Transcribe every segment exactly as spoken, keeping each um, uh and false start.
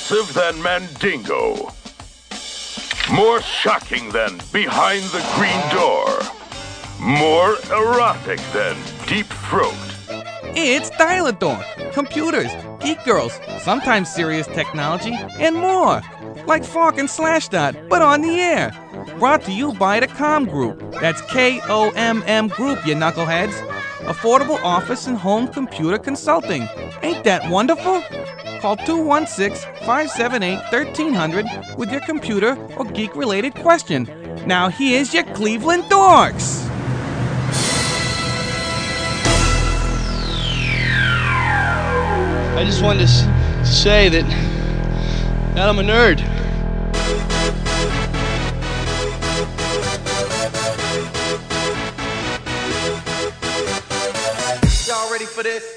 repulsive than Mandingo. More shocking than Behind the Green Door. More erotic than Deep Throat. It's Dial-A-Dork. Computers, geek girls, sometimes serious technology, and more. Like Fork and Slashdot, but on the air. Brought to you by the Com Group. That's K O M M Group, you knuckleheads. Affordable office and home computer consulting. Ain't that wonderful? Call two one six, five seven eight, one three zero zero with your computer or geek-related question. Now here's your Cleveland Dorks. I just wanted to, s- to say that, that I'm a nerd. Y'all ready for this?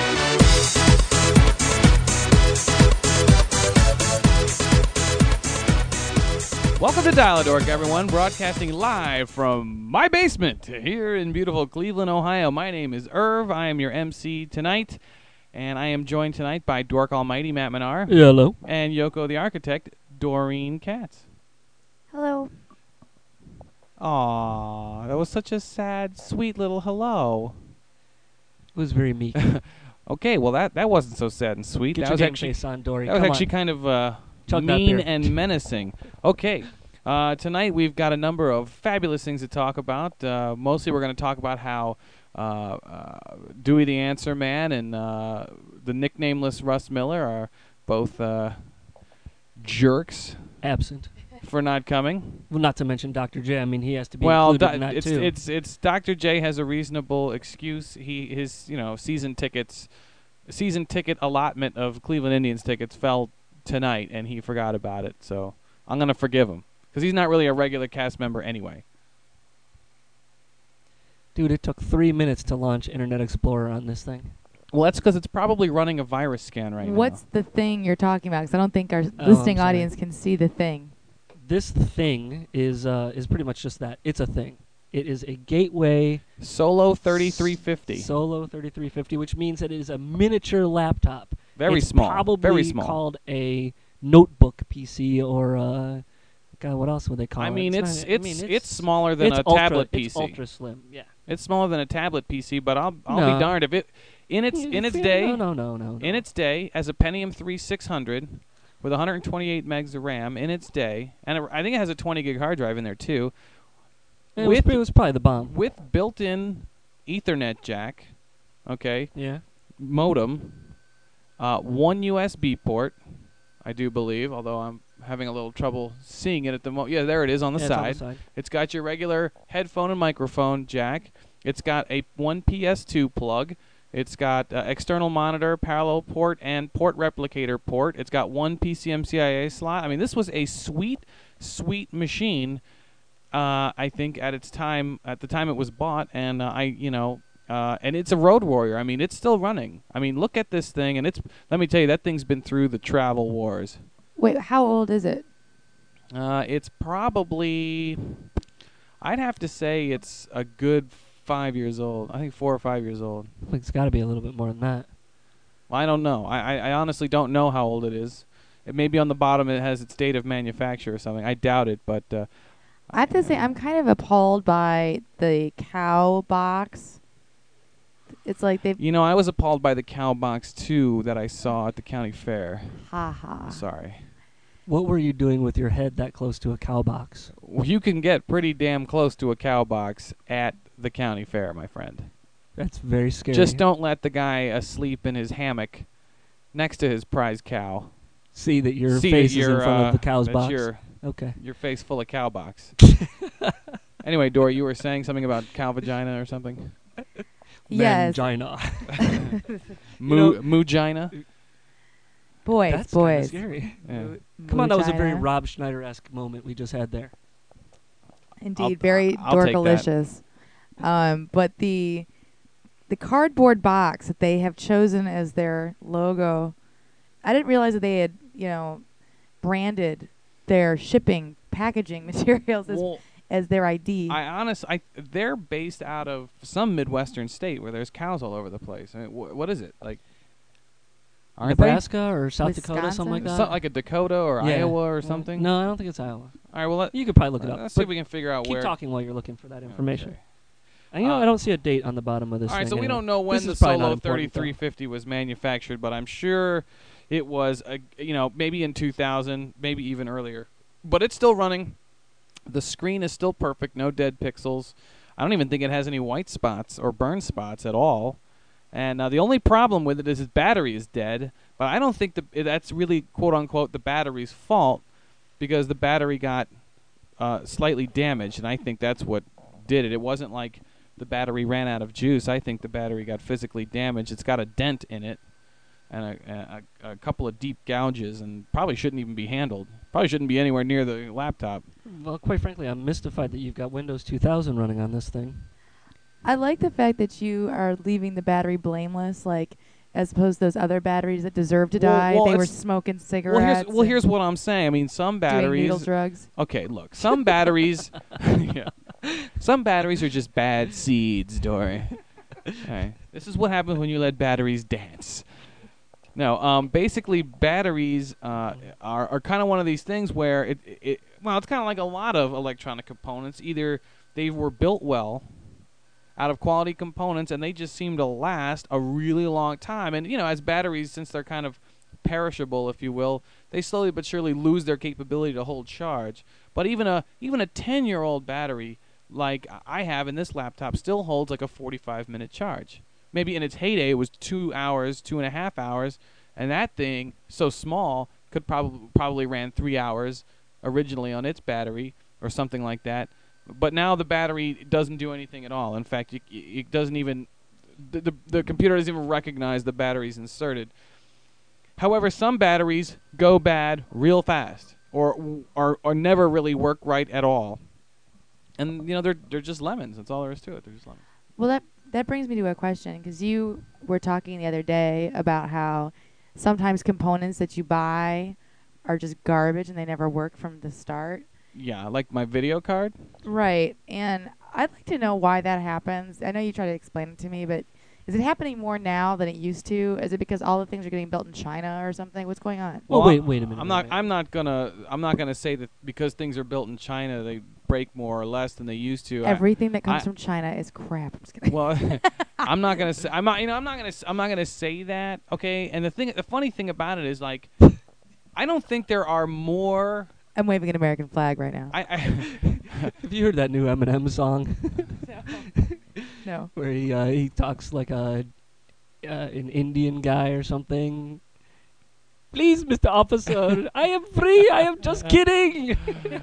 Welcome to Dial-A-Dork, everyone, broadcasting live from my basement here in beautiful Cleveland, Ohio. My name is Irv. I am your M C tonight, and I am joined tonight by Dork Almighty Matt Menard. Hello. And Yoko the Architect, Doreen Katz. Hello. Aww, that was such a sad, sweet little hello. It was very meek. Okay, well, that, that wasn't so sad and sweet. Get that your was game actually face on, Dory. That was Come actually on. kind of uh, Chug that mean beer. and menacing. Okay, uh, tonight we've got a number of fabulous things to talk about. Uh, mostly we're going to talk about how uh, uh, Dewey the Answer Man and uh, the nicknameless Russ Miller are both uh, jerks Absent. for not coming. Well, not to mention Doctor J. I mean, he has to be Well, included do- in that it's too. it's it's Doctor J has a reasonable excuse. He his you know season tickets, season ticket allotment of Cleveland Indians tickets fell tonight, and he forgot about it. So I'm gonna forgive him because he's not really a regular cast member anyway. Dude, it took three minutes to launch Internet Explorer on this thing. Well, that's because it's probably running a virus scan right What's now. the thing you're talking about? Because I don't think our Oh, listening I'm sorry. audience can see the thing. This thing is uh, is pretty much just that. It's a thing. It is a gateway Solo thirty-three fifty. Solo thirty-three fifty, which means that it is a miniature laptop. Very it's small. Probably Very small. called a notebook P C or uh, God, what else would they call I it? mean, it's not- it's I mean, it's smaller than it's a ultra, tablet P It's C. ultra slim. Yeah. It's smaller than a tablet P C, but I'll I'll No. be darned if it in its in its Yeah, day. No, no, no, no. In no. its day, as a Pentium three six hundred with one hundred twenty-eight megs of RAM in its day, and a, I think it has a twenty gig hard drive in there too, it, was, with- it was probably the bomb. with built-in Ethernet jack, okay, Yeah. modem, uh, one U S B port, I do believe, although I'm having a little trouble seeing it at the moment. Yeah, there it is on the Yeah, side. It's on the side. It's got your regular headphone and microphone jack. It's got a one P S two plug. It's got uh, external monitor, parallel port, and port replicator port. It's got one P C M C I A slot. I mean, this was a sweet, sweet machine. Uh, I think at its time, at the time it was bought, and uh, I, you know, uh, and it's a Road Warrior. I mean, it's still running. I mean, look at this thing, and it's. Let me tell you, that thing's been through the travel wars. Wait, how old is it? Uh, it's probably, I'd have to say it's a good five years old. I think four or five years old. I think it's got to be a little bit more than that. Well, I don't know. I, I, I honestly don't know how old it is. It may be on the bottom. It has its date of manufacture or something. I doubt it, but uh, I have to say, I'm kind of appalled by the cow box. It's like they've you know, I was appalled by the cow box too that I saw at the county fair. ha ha. Sorry. What were you doing with your head that close to a cow box? Well, you can get pretty damn close to a cow box at the county fair, my friend. That's very scary. Just don't let the guy asleep in his hammock next to his prize cow see that your see face that is in you're, front uh, of the cow's that box. Your, Okay. your face full of cow box. Anyway, Dory, you were saying something about cow vagina or something? Yes, Mangina. Moo, know- Moogina? boys, That's kinda boys. scary. Yeah. Come on, that was a very Vagina. Rob Schneider-esque moment we just had there. Indeed, I'll- very I'll take that. dorkalicious. Um, but the the cardboard box that they have chosen as their logo, I didn't realize that they had, you know, branded their shipping packaging materials as, Well, as their I D. I honest, I they're based out of some midwestern state where there's cows all over the place. I mean, wh- what is it like? Aren't they? Nebraska or South Dakota, something like that. Something like a Dakota or Yeah. Iowa or Yeah. something. No, I don't think it's Iowa. All right. Well, let, You could probably look it uh, up. let's see but if we can figure out keep where. talking while you're looking for that information. Okay. And, you know, Uh, I don't see a date on the bottom of this. All right, thing so we anyway. don't know when This the is probably not Solo important, though. thirty-three fifty was manufactured, but I'm sure it was, a, you know, maybe in two thousand, maybe even earlier. But it's still running. The screen is still perfect, no dead pixels. I don't even think it has any white spots or burn spots at all. And uh, the only problem with it is its battery is dead. But I don't think the, that's really, quote-unquote, the battery's fault because the battery got uh, slightly damaged, and I think that's what did it. It wasn't like the battery ran out of juice. I think the battery got physically damaged. It's got a dent in it and a, a, a couple of deep gouges and probably shouldn't even be handled. Probably shouldn't be anywhere near the laptop. Well, quite frankly, I'm mystified that you've got Windows two thousand running on this thing. I like the fact that you are leaving the battery blameless, like as opposed to those other batteries that deserve to Well- die. well, they were it's- smoking Well, cigarettes. here's well and here's what I'm saying. I mean, some doing needle batteries. drugs. Okay, look, some batteries. yeah, some batteries are just bad seeds, Dory. Okay. This is what happens when you let batteries dance. No, um, basically batteries uh, are are kind of one of these things where it, it well, it's kind of like a lot of electronic components. Either they were built well, out of quality components, and they just seem to last a really long time. And you know, as batteries, since they're kind of perishable, if you will, they slowly but surely lose their capability to hold charge. But even a even a ten-year-old battery like I have in this laptop still holds like a forty-five minute charge. Maybe in its heyday it was two hours, two and a half hours, and that thing, so small, could probably probably ran three hours originally on its battery or something like that. But now the battery doesn't do anything at all. In fact, it, it doesn't even the, the the computer doesn't even recognize the batteries inserted. However, some batteries go bad real fast, or or or never really work right at all. And you know they're they're just lemons. That's all there is to it. They're just lemons. Well, that that brings me to a question, because you were talking the other day about how sometimes components that you buy are just garbage and they never work from the start. Yeah, like my video card. Right. And I'd like to know why that happens. I know you try to explain it to me, but is it happening more now than it used to? Is it because all the things are getting built in China or something? What's going on? Well, wait, wait a minute. I'm wait not. a minute. I'm not gonna. I'm not gonna say that because things are built in China, they break more or less than they used to. I- Everything that comes I- from China is crap. I'm just kidding. Well, I'm not gonna say. I'm not. You know, I'm not gonna. s- I'm not gonna say that. Okay. And the thing, the funny thing about it is, like, I don't think there are more. I'm waving an American flag right now. I. I Have you heard that new Eminem song No. where he uh, he talks like a uh, an Indian guy or something? Please, Mister Officer, I am free. I am just kidding.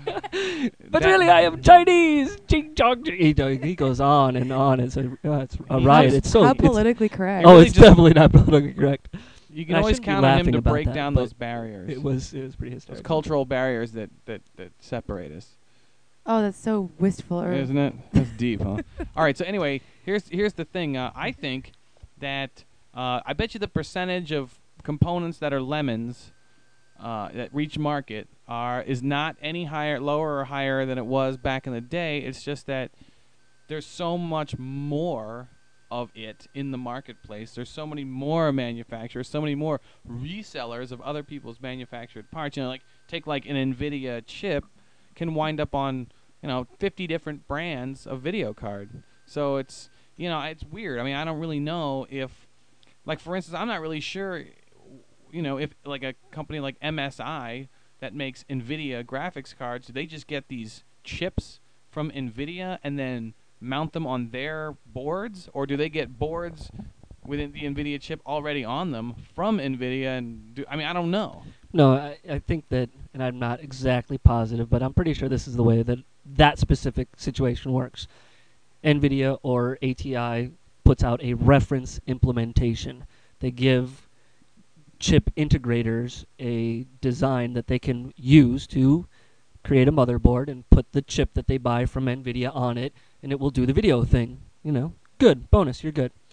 But That- really, I am Chinese. Ching chong. ching. He, do- he goes on and on. It's a uh, it's a riot. It's so How it's, politically correct. oh, really it's just- definitely not politically correct. you can I always shouldn't be count on him laughing to about break that, down but those barriers. It was it was pretty those hysterical. cultural barriers that that that separate us. Oh, that's so wistful. Or Isn't it? That's deep, huh? All right. So anyway, here's here's the thing. Uh, I think that uh, I bet you the percentage of components that are lemons uh, that reach market are is not any higher, lower or higher than it was back in the day. It's just that there's so much more of it in the marketplace. There's so many more manufacturers, so many more resellers of other people's manufactured parts. You know, like take like an NVIDIA chip can wind up on, you know, fifty different brands of video card. So it's, you know, it's weird. I mean, I don't really know if, like, for instance, I'm not really sure, you know, if like a company like M S I that makes NVIDIA graphics cards, do they just get these chips from NVIDIA and then mount them on their boards, or do they get boards within the NVIDIA chip already on them from NVIDIA? And do, I mean, I don't know. No, I, I think that, and I'm not exactly positive, but I'm pretty sure this is the way that that specific situation works. NVIDIA or A T I puts out a reference implementation. They give chip integrators a design that they can use to create a motherboard and put the chip that they buy from NVIDIA on it, and it will do the video thing. You know, good, bonus, you're good.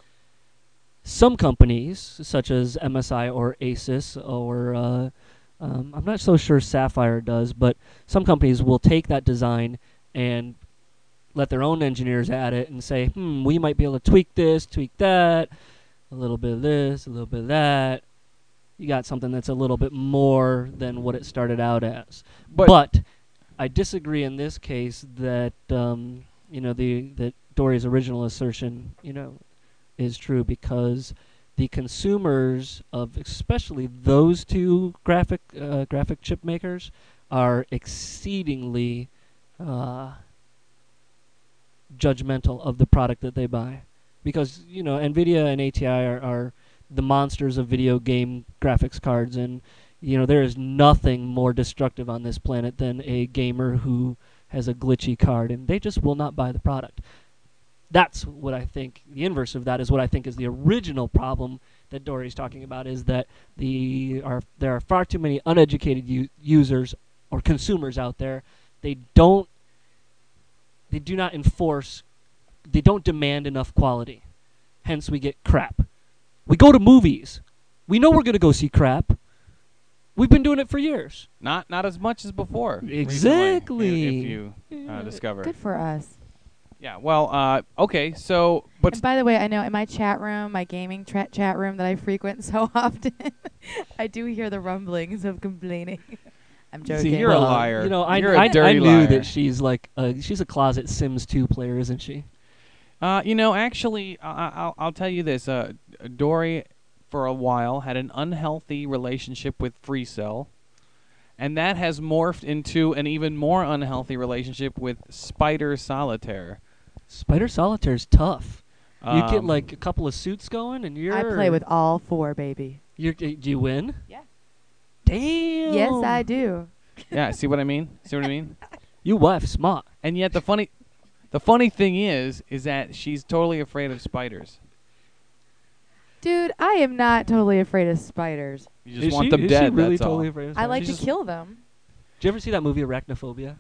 Some companies, such as M S I or Asus, or uh, um, I'm not so sure Sapphire does, but some companies will take that design and let their own engineers add it and say, hmm, we might be able to tweak this, tweak that, a little bit of this, a little bit of that, you got something that's a little bit more than what it started out as. But- But, I disagree in this case that um, you know the that Dory's original assertion you know is true, because the consumers of especially those two graphic uh, graphic chip makers are exceedingly uh, judgmental of the product that they buy, because you know Nvidia and A T I are, are the monsters of video game graphics cards, and you know there is nothing more destructive on this planet than a gamer who has a glitchy card, and they just will not buy the product. That's what I think. The inverse of that is what I think is the original problem that Dory's talking about, is that the are there are far too many uneducated u- users or consumers out there. They don't they do not enforce, they don't demand enough quality. Hence we get crap. We go to movies. We know we're going to go see crap. We've been doing it for years. Not not as much as before. recently, Exactly. If, if you uh, discover. Good for us. Yeah. Well. Uh. Okay. So, but And by the way, I know in my chat room, my gaming tra- chat room that I frequent so often, I do hear the rumblings of complaining. I'm joking. See, you're a Well, liar. You know, I, You're a I, I dirty knew liar. that she's like a, she's a closet Sims two player, isn't she? Uh, you know, actually, I- I- I'll I'll tell you this. Uh, Dory, for a while, had an unhealthy relationship with FreeCell, and that has morphed into an even more unhealthy relationship with Spider Solitaire. Spider Solitaire's tough. You get Um, like a couple of suits going, and you're I play with all four, baby. You're, uh, do you win? Yeah. Damn. Yes, I do. Yeah. See what I mean? See what I mean? You wife smart. And yet the funny, the funny thing is, is that she's totally afraid of spiders. Dude, I am not totally afraid of spiders. You just Is want she, them is dead. She really that's totally all. afraid of I like spiders? to kill them. Did you ever see that movie Arachnophobia?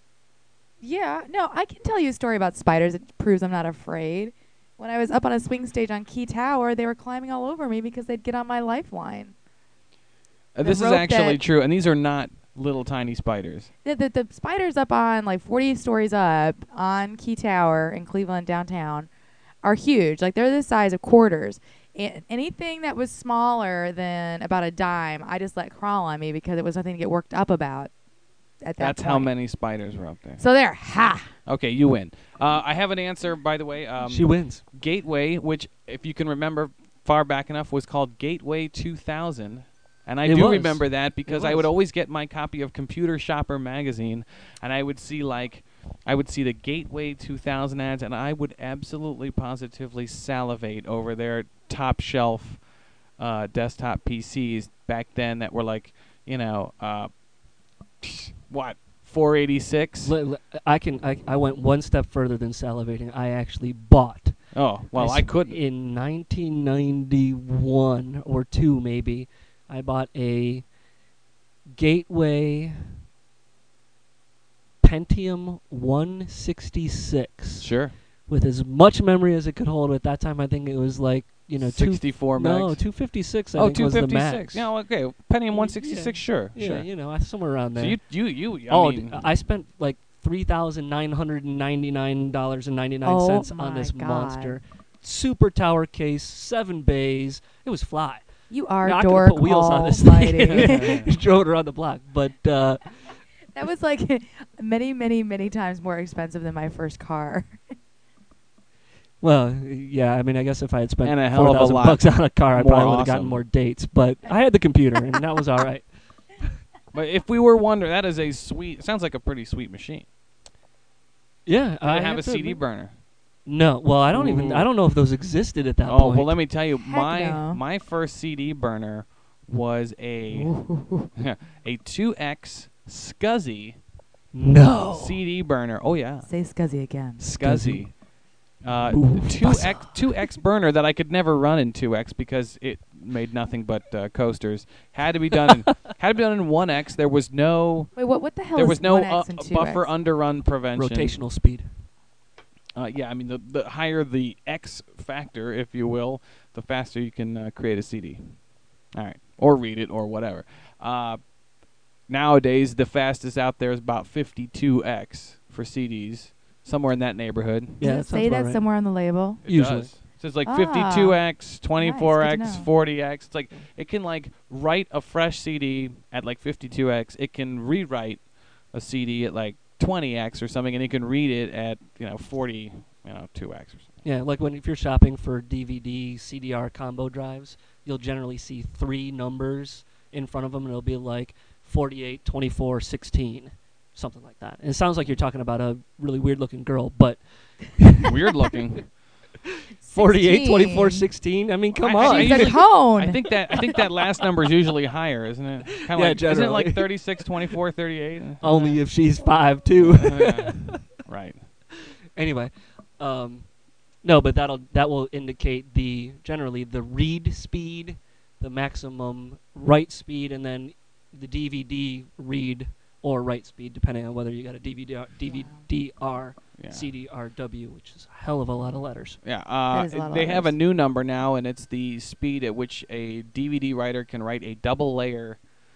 Yeah, no, I can tell you a story about spiders. It proves I'm not afraid. When I was up on a swing stage on Key Tower, they were climbing all over me because they'd get on my lifeline. Uh, The this is rope actually that- true, and these are not little tiny spiders. The, the, the spiders up on like forty stories up on Key Tower in Cleveland downtown are huge. Like they're the size of quarters. And anything that was smaller than about a dime, I just let crawl on me because it was nothing to get worked up about at that That's how point. many spiders were up there. So there, ha! Okay, you win. Uh, I have an answer, by the way. Um, She wins. Gateway, which, if you can remember far back enough, was called Gateway two thousand. And I It do was. remember that because I would was. always get my copy of Computer Shopper magazine, and I would see like, I would see the Gateway two thousand ads, and I would absolutely positively salivate over their top shelf uh, desktop P Cs back then that were like, you know, uh, what, four eighty-six? L- l- I can. I, I went one step further than salivating. I actually bought. Oh, well, s- I couldn't. In nineteen ninety-one or two, maybe, I bought a Gateway Pentium one sixty-six Sure. with as much memory as it could hold. At that time, I think it was like you know two, sixty-four no megs. two fifty-six. I Oh, think was the max. Yeah, okay. Pentium one Yeah. sixty-six, sure, Yeah, sure. you know, I- somewhere around there. So you, you, you. I oh, mean, d- I spent like three thousand nine hundred and ninety-nine dollars and ninety-nine Oh cents on my this God. monster. Super tower case, seven bays. It was fly. You are Now, I could've dork put wheels on this almighty. thing. Just drove it around the block, but uh, That was like many, many, many times more expensive than my first car. well, yeah. I mean, I guess if I had spent And a hell four of a thousand lot bucks on a car, I more probably would have gotten awesome. more dates. But I had the computer, and that was all right. but if we were wondering, that is a sweet. Sounds like a pretty sweet machine. Yeah, Did I it have a to C D admit- burner? No, well, I don't even. Ooh. I don't know if those existed at that Oh, point. well, let me tell you, my no. my first C D burner was a a two X SCSI no. C D burner. Oh yeah, Say Scuzzy again. SCSI. Uh, Ooh, two X bassa. two X burner that I could never run in two X because it made nothing but uh, coasters. Had to be done in had to be done in one X. There was no Wait, what? What the hell there is was no one uh, X and two buffer X? underrun prevention. Rotational speed. Uh, yeah, I mean the the higher the X factor, if you will, the faster you can uh, create a C D. All right, or read it or whatever. Uh, nowadays, the fastest out there is about fifty-two X for C Ds, somewhere in that neighborhood. Yeah, Does that it say sounds about that right. somewhere on the label? It Usually. does. So it's like Ah. fifty-two X, twenty-four X, Nice, good to know. forty X. It's like it can like write a fresh C D at like fifty-two X. It can rewrite a C D at like twenty X or something, and it can read it at you know forty, you know two X or something. Yeah, like when if you're shopping for D V D, C D R combo drives, you'll generally see three numbers in front of them, and it'll be like forty-eight, twenty-four, sixteen, something like that. And it sounds like you're talking about a really weird-looking girl, but Weird looking. forty-eight, twenty-four, sixteen. I mean, come I- I on. think She's a usually- cone. I think that I think that last number is usually higher, isn't it? Kinda Yeah, like, isn't it generally. like thirty-six, twenty-four, thirty-eight? Only if she's five two. Uh, yeah. Right. Anyway, um, no, but that'll that will indicate the generally the read speed, the maximum write speed, and then the D V D read or write speed, depending on whether you got a D V D R, D V D R, Yeah. C D R W, which is a hell of a lot of letters. Yeah, uh, That is a lot of they have a letters. new number now, and it's the speed at which a D V D writer can write a double layer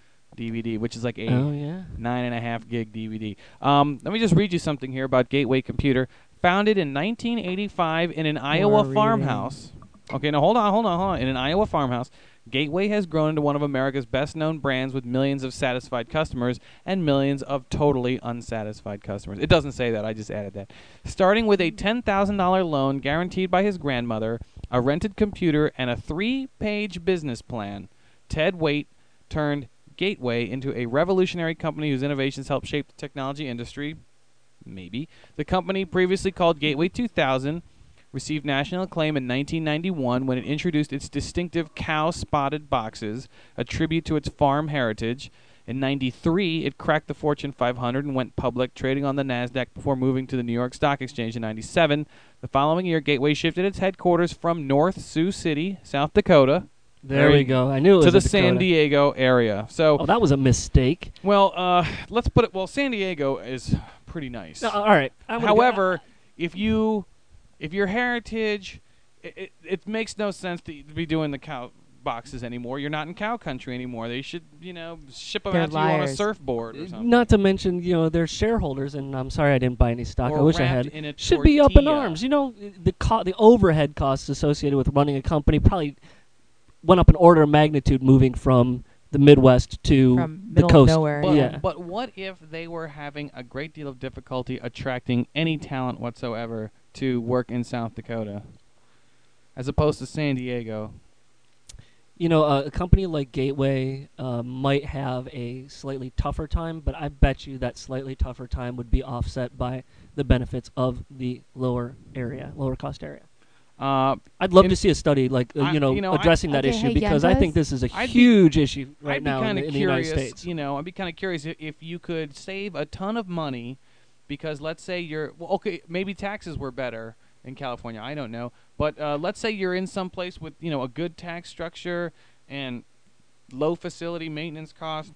D V D, which is like a Oh yeah. nine and a half gig D V D. Um, let me just read you something here about Gateway Computer. Founded in nineteen eighty-five in an Iowa reading. farmhouse. Okay, now hold on, hold on, hold on. In an Iowa farmhouse, Gateway has grown into one of America's best-known brands with millions of satisfied customers and millions of totally unsatisfied customers. It doesn't say that. I just added that. Starting with a ten thousand dollars loan guaranteed by his grandmother, a rented computer, and a three-page business plan, Ted Waite turned Gateway into a revolutionary company whose innovations helped shape the technology industry. Maybe. The company, previously called Gateway two thousand, received national acclaim in nineteen ninety-one when it introduced its distinctive cow-spotted boxes, a tribute to its farm heritage. In ninety-three, it cracked the Fortune five hundred and went public, trading on the NASDAQ before moving to the New York Stock Exchange in ninety-seven. The following year, Gateway shifted its headquarters from North Sioux City, South Dakota, There There we you- go. I knew it was to the in San Dakota. Diego area. So, Oh, that was a mistake. well, uh, let's put it. Well, San Diego is pretty nice. No, all right. I'm gonna go- However, if you, if your heritage, it, it, it makes no sense to be doing the cow boxes anymore. You're not in cow country anymore. They should, you know, ship them They're out to you on a liars. surfboard or something. Not to mention, you know, they're shareholders, and I'm sorry I didn't buy any stock. Or I wish I wrapped had. in a Should be up in tortilla. arms. You know, the co- the overhead costs associated with running a company probably went up an order of magnitude moving from the Midwest to From the middle of coast. nowhere. But, Yeah. but what if they were having a great deal of difficulty attracting any talent whatsoever to work in South Dakota, as opposed to San Diego? You know, uh, a company like Gateway uh, might have a slightly tougher time, but I bet you that slightly tougher time would be offset by the benefits of the lower area, lower cost area. Uh, I'd love In- to see a study like uh, I- you know, you know, I- addressing that Okay, issue hey, because I think Yentas, this is a I'd be- huge issue right I'd now be in, kind the, of in the United curious, States. you know, I'd be kind of curious if, if you could save a ton of money, because let's say you're well, okay, maybe taxes were better in California. I don't know, but uh, let's say you're in some place with you know a good tax structure and low facility maintenance cost,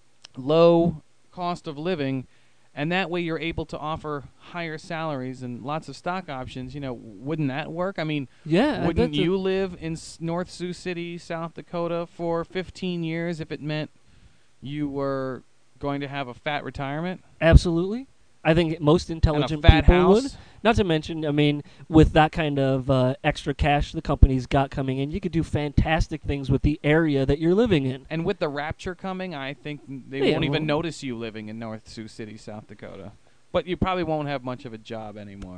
low cost of living, and that way you're able to offer higher salaries and lots of stock options. You know, wouldn't that work? I mean, Yeah, wouldn't that's a- you live in S- North Sioux City, South Dakota for fifteen years if it meant you were going to have a fat retirement Absolutely. I think most and intelligent a fat people house? would. Not to mention, I mean, with that kind of uh, extra cash the company's got coming in, you could do fantastic things with the area that you're living in. And with the rapture coming, I think n- they Yeah, won't even well- notice you living in North Sioux City, South Dakota. But you probably won't have much of a job anymore.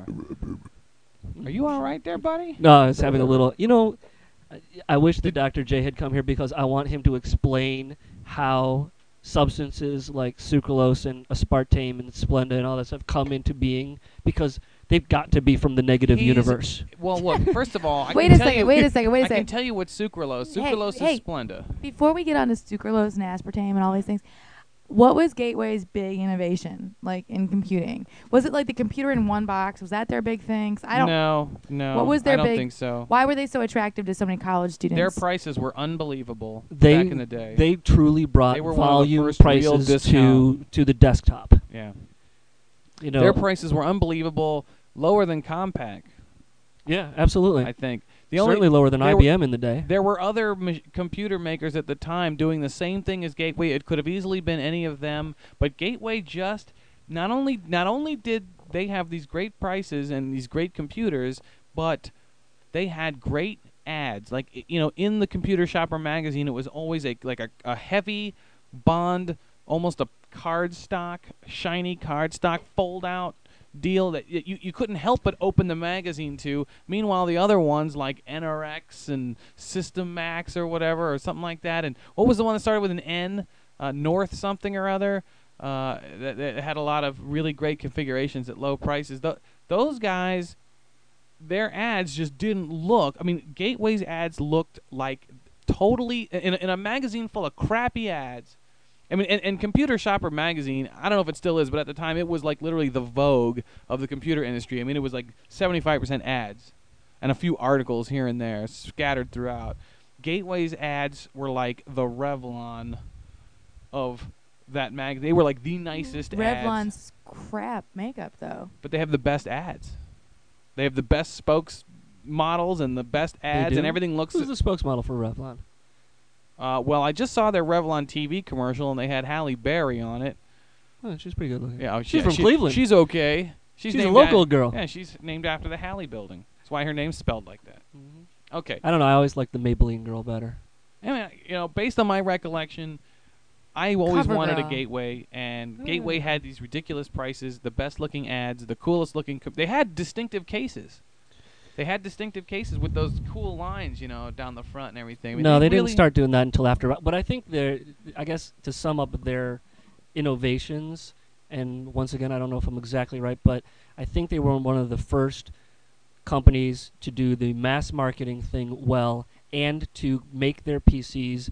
Are you all right there, buddy? No, I was having a little. You know, I, I wish that Doctor J had come here because I want him to explain how substances like sucralose and aspartame and Splenda and all that stuff come into being because they've got to be from the negative He's- universe. Well, look, first of all, I Wait can a tell second, you, wait a second, wait a I can second. tell you what sucralose. Hey, Sucralose hey. is Splenda. Before we get on to sucralose and aspartame and all these things, what was Gateway's big innovation like in computing? Was it like the computer in one box? Was that their big thing? 'Cause I don't. No, no. What was their I don't big- think so. Why were they so attractive to so many college students? Their prices were unbelievable They back in the day. they truly brought They were one of the volume first real prices to discount. to the desktop. yeah. You know, Their prices were unbelievable, lower than Compaq, yeah, absolutely. I think. The Certainly only lower than they I were- B M in the day. There were other mach- computer makers at the time doing the same thing as Gateway. It could have easily been any of them, but Gateway just not only not only did they have these great prices and these great computers, but they had great ads. Like, i- you know, in the Computer Shopper magazine, it was always a like a, a heavy bond, almost a cardstock, shiny cardstock fold-out deal that y- you you couldn't help but open the magazine to. Meanwhile, the other ones like N R X and System Max or whatever or something like that. And what was the one that started with an N? Uh, North something or other. Uh, that, that had a lot of really great configurations at low prices. Th- those guys, their ads just didn't look. I mean, Gateway's ads looked like totally in a, in a magazine full of crappy ads. I mean, and, and Computer Shopper magazine, I don't know if it still is, but at the time it was like literally the Vogue of the computer industry. I mean, it was like seventy-five percent ads and a few articles here and there scattered throughout. Gateway's ads were like the Revlon of that mag. They were like the nicest ads. Revlon's crap makeup, though. But they have the best ads. They have the best spokes models and the best ads, do? and everything looks. Who's the spokesmodel for Revlon? Uh, well, I just saw their Revlon T V commercial, and they had Halle Berry on it. Oh, she's pretty good looking. Yeah, oh, she's yeah, from she- Cleveland. She's okay. She's, She's a named local a- girl. Yeah, she's named after the Halle Building. That's why her name's spelled like that. Mhm. Okay. I don't know. I always liked the Maybelline girl better. I mean, you know, based on my recollection, I always Cover wanted girl. a Gateway, and Mm. Gateway had these ridiculous prices, the best-looking ads, the coolest-looking. Co- they had distinctive cases. They had distinctive cases with those cool lines, you know, down the front and everything. I mean, no, they really didn't start doing that until after. But I think they're, I guess, to sum up their innovations, and once again, I don't know if I'm exactly right, but I think they were one of the first companies to do the mass marketing thing well and to make their P Cs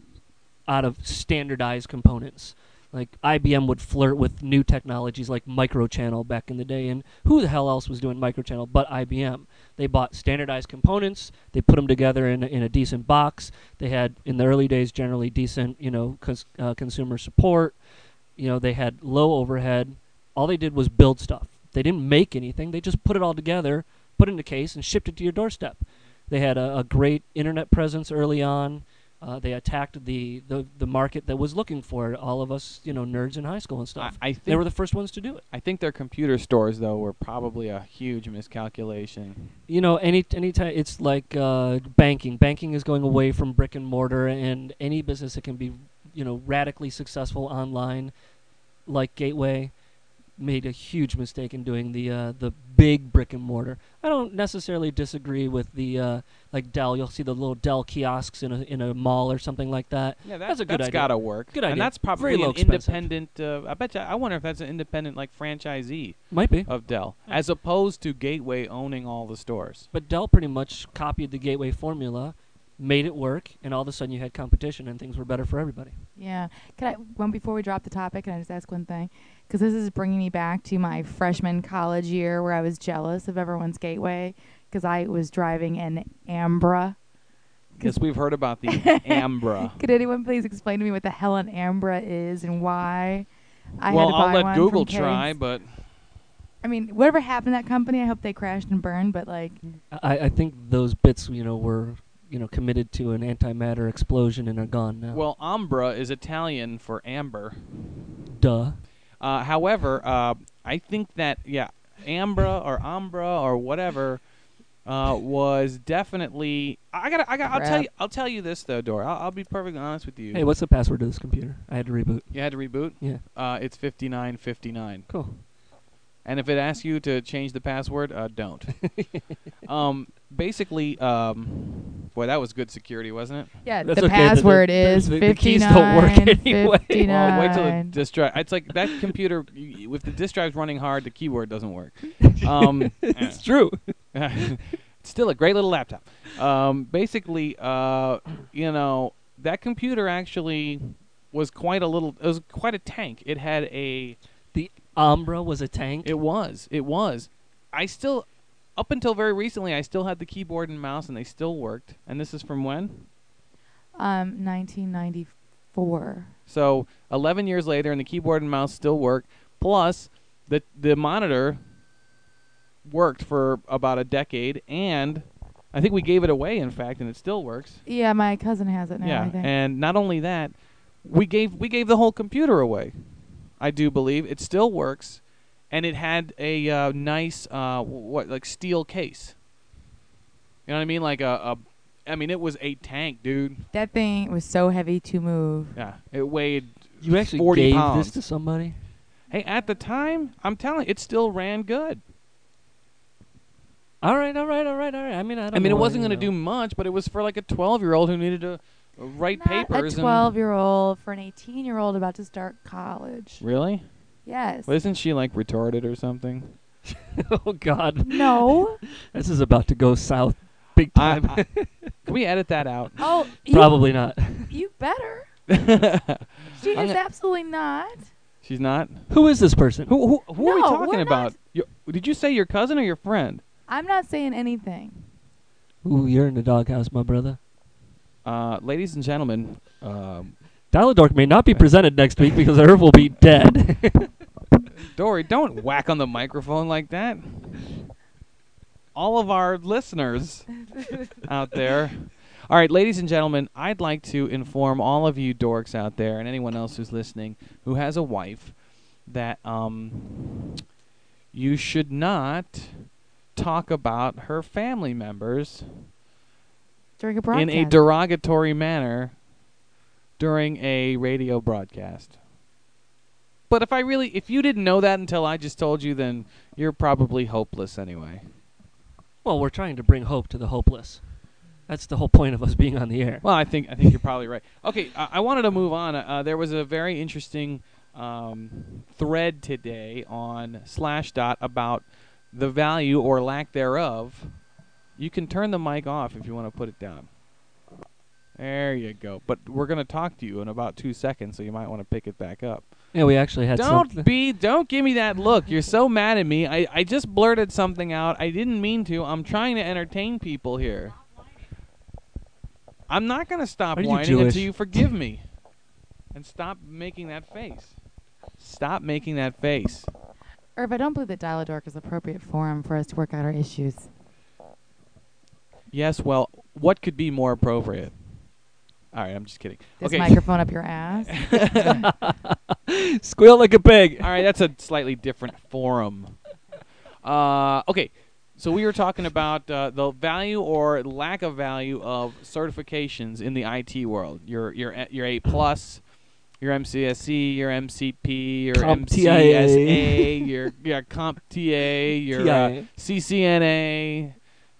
out of standardized components. Like I B M would flirt with new technologies like microchannel back in the day, and who the hell else was doing microchannel but I B M? They bought standardized components, they put them together in a, in a decent box. They had in the early days generally decent, you know, cons- uh, consumer support. You know, they had low overhead. All they did was build stuff. They didn't make anything. They just put it all together, put it in a case, and shipped it to your doorstep. They had a, a great internet presence early on. Uh, they attacked the, the, the market that was looking for it. All of us, you know, nerds in high school and I, stuff. I think They were the first ones to do it. I think their computer stores, though, were probably a huge miscalculation. You know, any any time it's like uh, banking. Banking is going away from brick and mortar, and any business that can be, you know, radically successful online, like Gateway, made a huge mistake in doing the uh, the big brick and mortar. I don't necessarily disagree with the uh, like Dell. You'll see the little Dell kiosks in a in a mall or something like that. Yeah, that, That's a good that's idea. gotta work. Good And idea. that's probably Very low an expensive. independent. Uh, I bet you. I wonder if that's an independent like franchisee Might be. of Dell, Yeah. as opposed to Gateway owning all the stores. But Dell pretty much copied the Gateway formula, made it work, and all of a sudden you had competition and things were better for everybody. Yeah. Can I, one before we drop the topic, can I just ask one thing? Because this is bringing me back to my freshman college year where I was jealous of everyone's Gateway because I was driving an Ambra. Yes, we've heard about the Ambra. Could anyone please explain to me what the hell an Ambra is and why I well, had to buy I'll let one Google from try, Kate's? but I mean, whatever happened to that company, I hope they crashed and burned, but like, I, I think those bits, you know, were you know committed to an antimatter explosion and are gone now. well, Ambra is Italian for amber. Duh. Uh, however, uh, I think that yeah, Ambra or Ambra or whatever uh, was definitely. I got. I got. I'll tell Crap. you. I'll tell you this though, Dora. I'll, I'll be perfectly honest with you. Hey, what's the password to this computer? I had to reboot. You had to reboot. Yeah. Uh, it's fifty-nine fifty-nine. Cool. And if it asks you to change the password, uh, don't. um, basically, um, boy, that was good security, wasn't it? yeah, That's the okay, the- password the- is the- the keys don't work fifty-nine anyway. fifty-nine. Well, wait till the disk drive. It's like that computer. y- If the disk drive's running hard, the keyboard doesn't work. Um, It's true. it's still a great little laptop. Um, basically, uh, you know, that computer actually was quite a little. It was quite a tank. It had a. Ambra was a tank. It was. It was. I still, up until very recently, I still had the keyboard and mouse, and they still worked. And this is from when? Um, nineteen ninety-four. So eleven years later, and the keyboard and mouse still work. Plus, the the monitor worked for about a decade, and I think we gave it away, in fact, and it still works. Yeah, my cousin has it now, yeah, I think. and not only that, we gave we gave the whole computer away. I do believe it still works, and it had a uh, nice uh, what like steel case. You know what I mean? Like a, a I mean, it was a tank, dude. That thing was so heavy to move. Yeah, it weighed You actually forty gave pounds. this to somebody? Hey, at the time, I'm telling you, it still ran good. All right, all right, all right, all right. I mean, I don't I mean, it know, wasn't you going to know. do much, but it was for like a twelve-year-old who needed to uh, write Not papers. a and twelve-year-old for an eighteen-year-old about to start college. Really? Yes. Well, isn't she like retarded or something? Oh, God. No. This is about to go south big I, time. I, can we edit that out? Oh, you, Probably not. you better. She I'm is gonna- absolutely not. She's not. Who is this person? Who who, who are we No, talking we're about? not. Your, did you say your cousin or your friend? I'm not saying anything. Ooh, you're in the doghouse, my brother. Uh, ladies and gentlemen, um, Dial-A-Dork may not be presented next week because Irv will be dead. Dory, don't whack on the microphone like that. All of our listeners out there. All right, ladies and gentlemen, I'd like to inform all of you dorks out there and anyone else who's listening who has a wife that um, you should not talk about her family members During a broadcast. in a derogatory manner during a radio broadcast. But if I really, if you didn't know that until I just told you, then you're probably hopeless anyway. Well, we're trying to bring hope to the hopeless. That's the whole point of us being on the air. Well, I think I think you're probably right. Okay, I, I wanted to move on. Uh, there was a very interesting um, thread today on Slashdot about the value or lack thereof. You can turn the mic off if you want to put it down. There you go. But we're going to talk to you in about two seconds, so you might want to pick it back up. Yeah, we actually had Don't something. be, don't give me that look. You're so mad at me. I, I just blurted something out. I didn't mean to. I'm trying to entertain people here. I'm not going to stop Are you whining Jewish? until you forgive me. And stop making that face. Stop making that face. Irv, I don't believe that Dial-A-Dork is the appropriate forum for us to work out our issues. Yes, well, what could be more appropriate? All right, I'm just kidding. This okay. microphone up your ass. Squeal like a pig. All right, that's a slightly different forum. Uh, okay, so we were talking about uh, the value or lack of value of certifications in the I T world. Your your a- your A plus, your M C S C, your M C P, your M C S A, your your CompTIA, your uh, T I A. C C N A,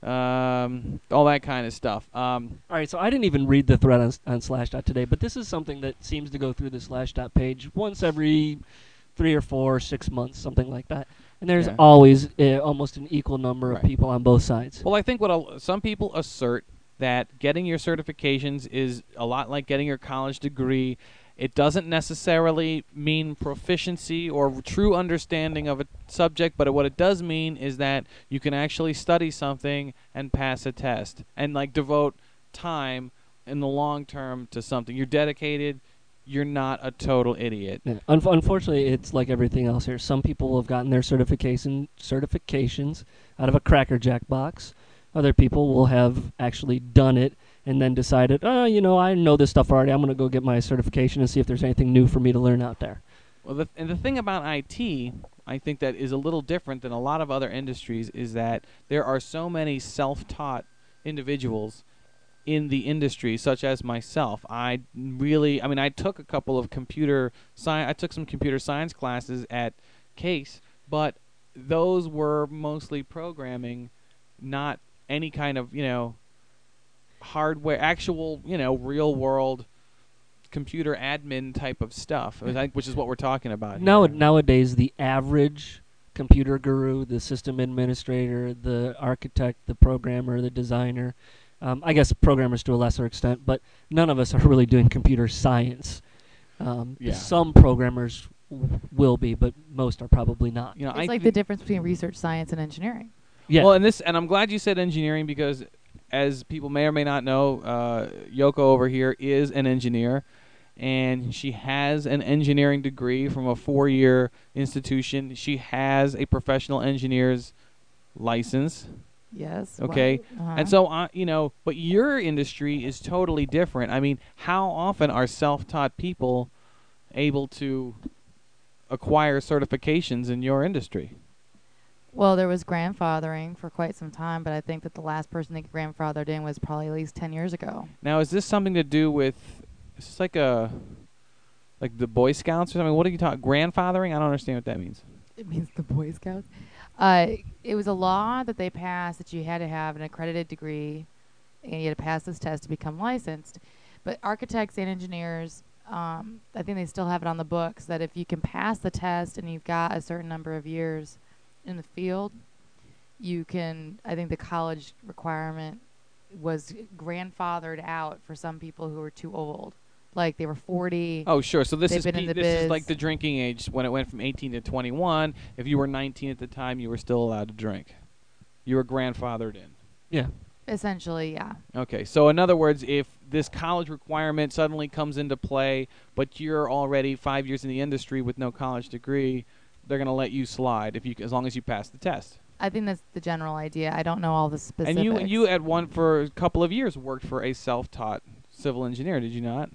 um, all that kind of stuff. Um, All right, so I didn't even read the thread on, on Slashdot today, but this is something that seems to go through the Slashdot page once every three or four, six months, something like that. And there's Yeah. always uh, almost an equal number of Right. people on both sides. Well, I think what a, some people assert that getting your certifications is a lot like getting your college degree. It doesn't necessarily mean proficiency or true understanding of a subject, but what it does mean is that you can actually study something and pass a test and like devote time in the long term to something. You're dedicated. You're not a total idiot. Yeah. Unf- unfortunately, it's like everything else here. Some people have gotten their certification certifications out of a Cracker Jack box. Other people will have actually done it and then decided, oh, you know, I know this stuff already. I'm going to go get my certification and see if there's anything new for me to learn out there. Well, the, and the thing about I T, I think that is a little different than a lot of other industries, is that there are so many self-taught individuals in the industry, such as myself. I really, I mean, I took a couple of computer science, I took some computer science classes at Case, but those were mostly programming, not any kind of, you know, hardware, actual, you know, real world computer admin type of stuff, I think, which is what we're talking about Now, here. nowadays, the average computer guru, the system administrator, the architect, the programmer, the designer, um, I guess programmers to a lesser extent, but none of us are really doing computer science. Um, Yeah. Some programmers w- will be, but most are probably not. You know, It's I like the difference between research science and engineering. Yeah. Well, and this, and I'm glad you said engineering because, as people may or may not know, uh, Yoko over here is an engineer, and she has an engineering degree from a four-year institution. She has a professional engineer's license. Yes. Okay. Well, uh-huh. And so, uh, you know, but your industry is totally different. I mean, how often are self-taught people able to acquire certifications in your industry? Well, there was grandfathering for quite some time, but I think that the last person that grandfathered in was probably at least ten years ago. Now, is this something to do with? Is this like a like the Boy Scouts or something? What are you talking? Grandfathering? I don't understand what that means. It means the Boy Scouts. Uh, it was a law that they passed that you had to have an accredited degree, and you had to pass this test to become licensed. But architects and engineers, um, I think they still have it on the books that if you can pass the test and you've got a certain number of years in the field, you can. I think the college requirement was grandfathered out for some people who were too old. Like they were forty. Oh, sure. So this They've is been pe- in the this is biz. like the drinking age when it went from eighteen to twenty-one. If you were nineteen at the time, you were still allowed to drink. You were grandfathered in. Yeah. Essentially, yeah. Okay. So in other words, if this college requirement suddenly comes into play, but you're already five years in the industry with no college degree, they're going to let you slide if you as long as you pass the test. I think that's the general idea. I don't know all the specifics. And you you at one for a couple of years worked for a self-taught civil engineer, did you not?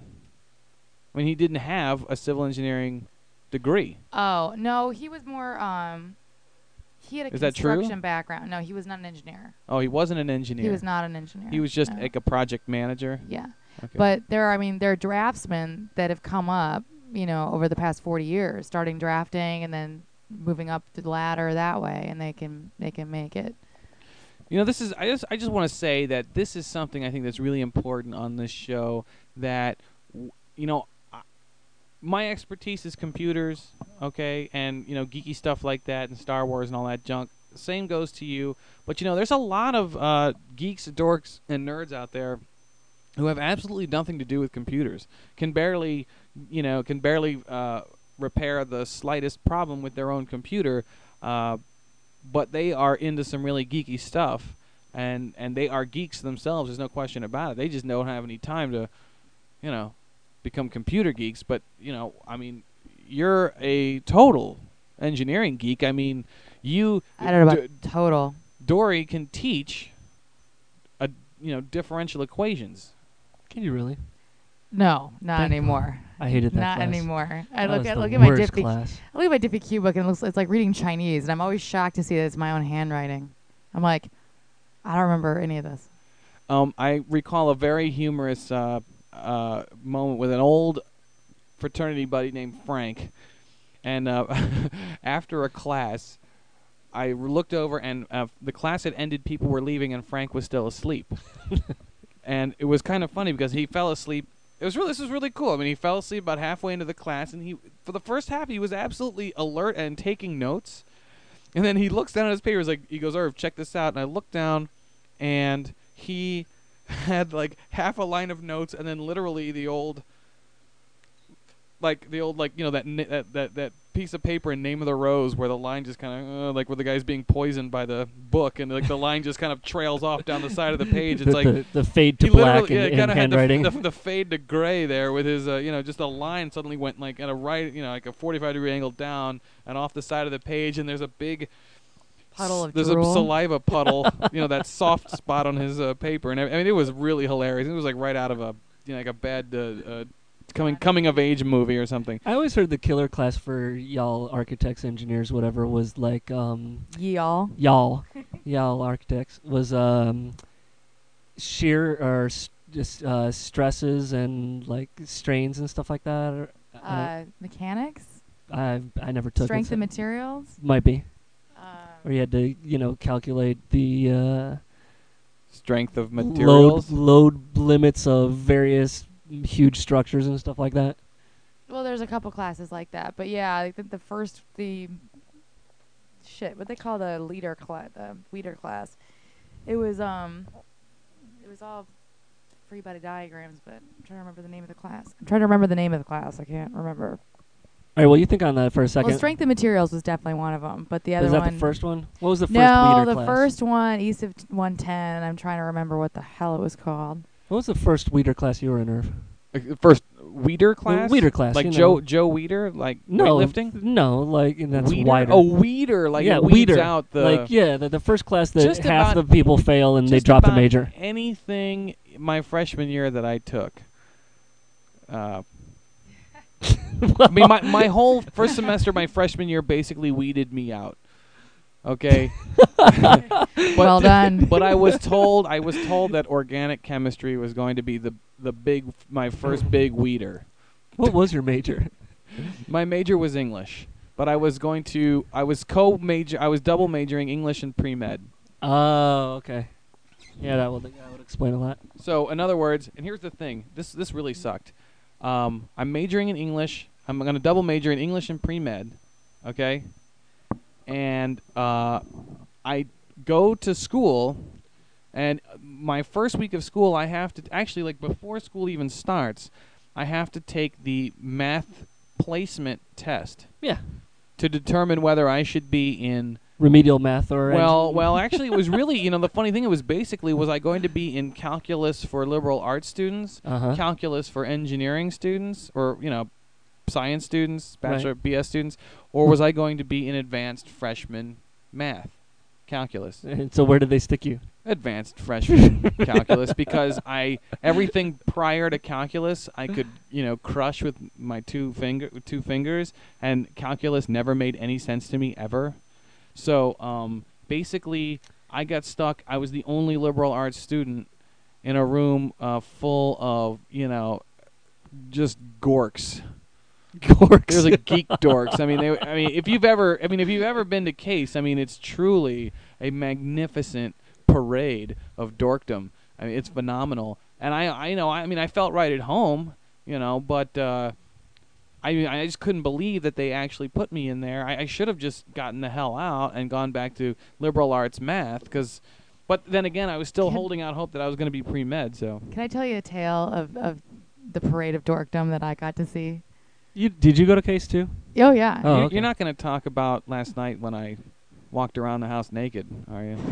I mean, he didn't have a civil engineering degree. Oh, no, he was more, um, he had a Is that true? construction background. No, he was not an engineer. Oh, he wasn't an engineer. He was not an engineer. He was just no. like a project manager. Yeah. Okay. But there are, I mean, there are draftsmen that have come up, you know, over the past forty years, starting drafting and then moving up the ladder that way, and they can they can make it. You know, this is I just I just want to say that this is something I think that's really important on this show. That w- you know, I, my expertise is computers, okay, and you know, geeky stuff like that, and Star Wars and all that junk. Same goes to you. But you know, there's a lot of uh, geeks, dorks, and nerds out there who have absolutely nothing to do with computers. Can barely, you know, can barely uh, repair the slightest problem with their own computer. Uh, but they are into some really geeky stuff, and and they are geeks themselves. There's no question about it. They just don't have any time to, you know, become computer geeks. But you know, I mean, you're a total engineering geek. I mean, you. I don't know D- about total. Dory can teach, a you know, differential equations. Can you really? No, not Thank- anymore. I hated that Not class. anymore. I That look was at the look at my worst Diffie. class. I look at my Diffie Q book and it looks it's like reading Chinese, and I'm always shocked to see that it's my own handwriting. I'm like, I don't remember any of this. Um, I recall a very humorous uh, uh, moment with an old fraternity buddy named Frank, and uh, after a class, I looked over and uh, the class had ended. People were leaving, and Frank was still asleep. And it was kind of funny because he fell asleep. It was really this was really cool. I mean, he fell asleep about halfway into the class, and he for the first half he was absolutely alert and taking notes. And then he looks down at his papers, like he goes, "Irv, check this out." And I look down, and he had like half a line of notes, and then literally the old, like the old like you know that ni- that that that piece of paper in Name of the Rose where the line just kind of uh, like where the guy's being poisoned by the book, and like the line just kind of trails off down the side of the page. It's the, like the, the fade to he black literally, yeah, in, in kind of had the, handwriting. f- the, the fade to gray there with his, uh, you know, just a line suddenly went like at a right, you know, like a forty-five degree angle down and off the side of the page, and there's a big Puddle of there's drool. a saliva puddle, you know, that soft spot on his uh, paper, and I, I mean it was really hilarious. It was like right out of a, you know, like a bad uh, uh, coming coming of age movie or something. I always heard the killer class for y'all architects, engineers, whatever was like um Y'all. y'all y'all architects was um shear or s- just uh, stresses and like strains and stuff like that. Or, Uh, mechanics. I I never took Strength it. and so- materials. Might be. Um, Or you had to, you know, calculate the uh, Strength of load materials. load limits of various huge structures and stuff like that. well, there's a couple classes like that, but yeah, I think the first the shit what they call the leader class, the leader class. It was um, it was all free body diagrams, but I'm trying to remember the name of the class. I'm trying to remember the name of the class. I can't remember. All right, well, you think on that for a second. Well, strength and materials was definitely one of them, but the other was that one. the first one? What was the first no, leader the class? first one, East of one ten. I'm trying to remember what the hell it was called. What was the first weeder class you were in, Irv? Like, the first Weeder class. Weeder class, Like you Joe know. Joe Weeder, like No, weightlifting. no, like and that's Weeder? wider. Oh, Weeder, like yeah, it weeds weeder. out the like yeah, the, the first class that Just half about- the people fail and they just drop the about major. Anything my freshman year that I took. Uh, I mean, my my whole first semester, my freshman year, basically weeded me out. Okay. But Well done. But I was told I was told that organic chemistry was going to be the the big my first big weeder. What was your major? My major was English, but I was going to I was co-major I was double majoring English and pre-med. Oh, okay. Yeah, that would that would explain a lot. So, in other words, and here's the thing. This this really sucked. Um, I'm majoring in English. I'm going to double major in English and pre-med, okay? And uh, I go to school, and my first week of school, I have to actually, like, before school even starts, I have to take the math placement test Yeah. to determine whether I should be in Remedial math or well, engine- well, actually, it was really, you know, the funny thing, it was basically, was I going to be in calculus for liberal arts students, Uh-huh. calculus for engineering students, or, you know, science students, Right. bachelor, B S students, or was I going to be in advanced freshman math, calculus? And so where did they stick you? Advanced freshman calculus, because I everything prior to calculus I could, you know, crush with my two finger two fingers, and calculus never made any sense to me ever. So um, basically, I got stuck. I was the only liberal arts student in a room uh, full of, you know, just gorks. Gorks. There's like geek dorks. I mean, they, I mean, if you've ever, I mean, if you've ever been to Case, I mean, it's truly a magnificent parade of dorkdom. I mean, it's phenomenal. And I, I know, I mean, I felt right at home, you know, but uh, I mean, I just couldn't believe that they actually put me in there. I, I should have just gotten the hell out and gone back to liberal arts math, because, but then again, I was still Can- holding out hope that I was going to be pre-med. So Can I tell you a tale of, of the parade of dorkdom that I got to see? You did you go to Case too? Oh, yeah. Oh, you're, okay. you're not going to talk about last night when I walked around the house naked, are you?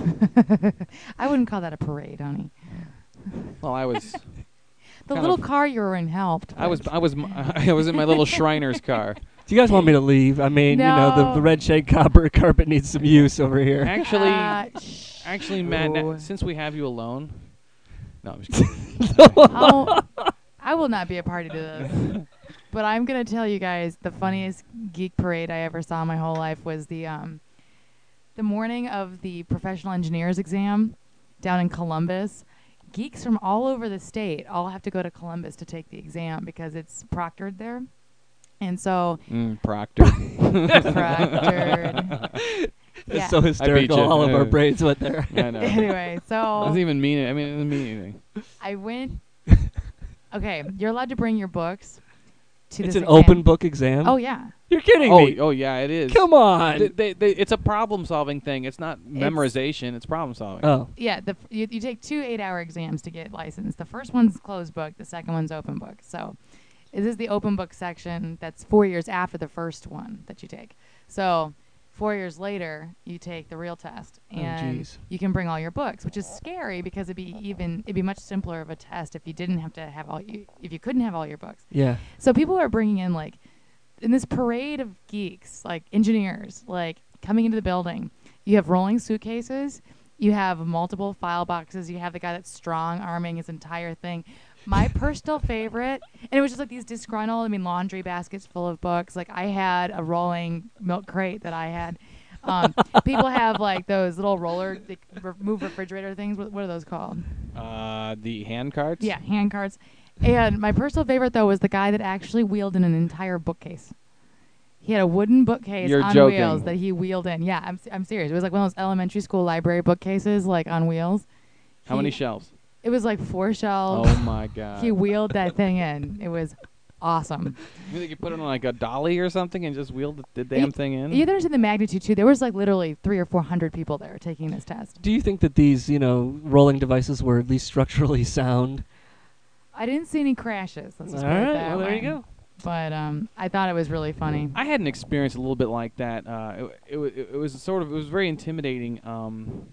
I wouldn't call that a parade, honey. Well, I was. The Kind little of- car you were in helped. I was but- I was m- I was in my little Shriner's car. Do you guys want me to leave? I mean, you know, the, No. the red shade copper carpet needs some use over here. Actually, Uh, shh. actually, Matt, Oh. na- since we have you alone, no, I'm just kidding. I'll, I will not be a party to this. But I'm gonna tell you guys the funniest geek parade I ever saw in my whole life was the um, the morning of the professional engineers exam down in Columbus. Geeks from all over the state all have to go to Columbus to take the exam because it's proctored there. And so mm, Proctor. proctored. It's Yeah. so hysterical. you. All of our Uh, brains went there. I know. It Anyway, doesn't so even mean it. I mean, it doesn't mean anything. I went. Okay, you're allowed to bring your books to It's this an exam. open book exam. Oh yeah. You're kidding Oh, me. oh yeah, it is. Come on. They, they, they, it's a problem-solving thing. It's not memorization. It's problem-solving. oh. Yeah, the f- you, you take two eight-hour exams to get licensed. The first one's closed book. The second one's open book. So, this is the open book section. That's four years after the first one that you take. So, four years later, you take the real test, Oh, and jeez. you can bring all your books, which is scary because it'd be even it'd be much simpler of a test if you didn't have to have all you if you couldn't have all your books. Yeah. So people are bringing in like in this parade of geeks, like engineers, like coming into the building. You have rolling suitcases. You have multiple file boxes. You have the guy that's strong arming his entire thing. My personal favorite, and it was just like these disgruntled, I mean, laundry baskets full of books. Like I had a rolling milk crate that I had. Um, people have like those little roller, they re- move refrigerator things. What, what are those called? Uh, the hand carts? Yeah, hand carts. And my personal favorite, though, was the guy that actually wheeled in an entire bookcase. He had a wooden bookcase You're on joking. wheels that he wheeled in. Yeah, I'm, s- I'm serious. It was like one of those elementary school library bookcases, like on wheels. How He- many shelves? It was like four shelves. Oh, my God. He wheeled that thing in. It was awesome. You think you put it on like a dolly or something and just wheeled the, the damn You- thing in? You understand the magnitude, too. There was like literally three or four hundred people there taking this test. Do you think that these, you know, rolling devices were at least structurally sound? I didn't see any crashes. Let's All just put it right. that Well, there way. you go. But um, I thought it was really funny. I had an experience a little bit like that. Uh, it, it, wa- it was sort of, it was very intimidating. Um,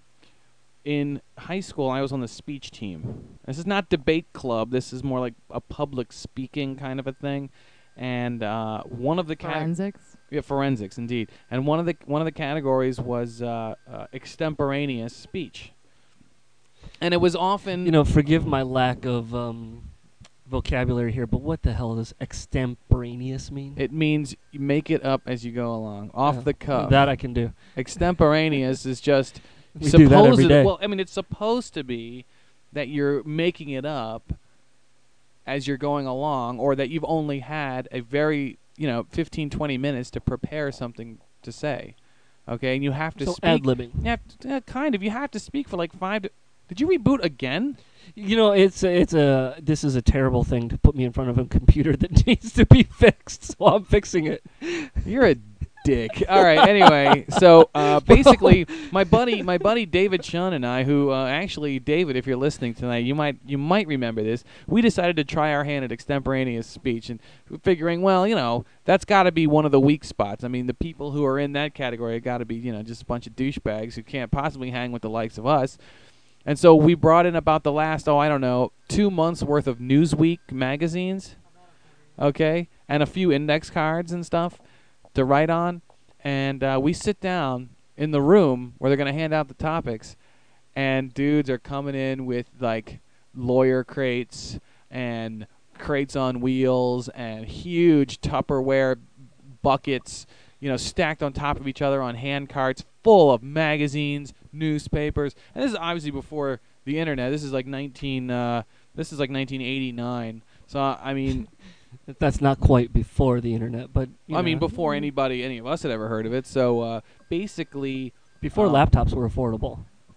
in high school, I was on the speech team. This is not debate club. This is more like a public speaking kind of a thing. And uh, one of the cat- Forensics. yeah, forensics indeed. And one of the one of the categories was uh, uh, extemporaneous speech. And it was often You know, forgive my lack of um, vocabulary here, but what the hell does extemporaneous mean? It means you make it up as you go along, off Uh, the cuff. That I can do. Extemporaneous is just We do that every supposed- day. Well, I mean, it's supposed to be that you're making it up as you're going along, or that you've only had a very, you know, fifteen, twenty minutes to prepare something to say. Okay, and you have to So speak. ad-libbing. You have to, uh, kind of. You have to speak for like five. To, did you reboot again? You know, it's a, it's a this is a terrible thing to put me in front of a computer that needs to be fixed, so I'm fixing it. You're a dick. All right. Anyway, so uh, basically, my buddy, my buddy David Shun and I, who uh, actually, David, if you're listening tonight, you might you might remember this. We decided to try our hand at extemporaneous speech, and figuring, well, you know, that's got to be one of the weak spots. I mean, the people who are in that category got to be, you know, just a bunch of douchebags who can't possibly hang with the likes of us. And so we brought in about the last, oh, I don't know, two months worth of Newsweek magazines, okay, and a few index cards and stuff to write on. And uh, we sit down in the room where they're going to hand out the topics, and dudes are coming in with, like, lawyer crates and crates on wheels and huge Tupperware buckets, you know, stacked on top of each other on hand carts full of magazines, newspapers. And this is obviously before the internet. This is like nineteen. Uh, this is like nineteen eighty-nine. So uh, I mean, That's not quite before the internet, but you I mean know, before anybody, any of us had ever heard of it. So uh, basically, before um, laptops were affordable.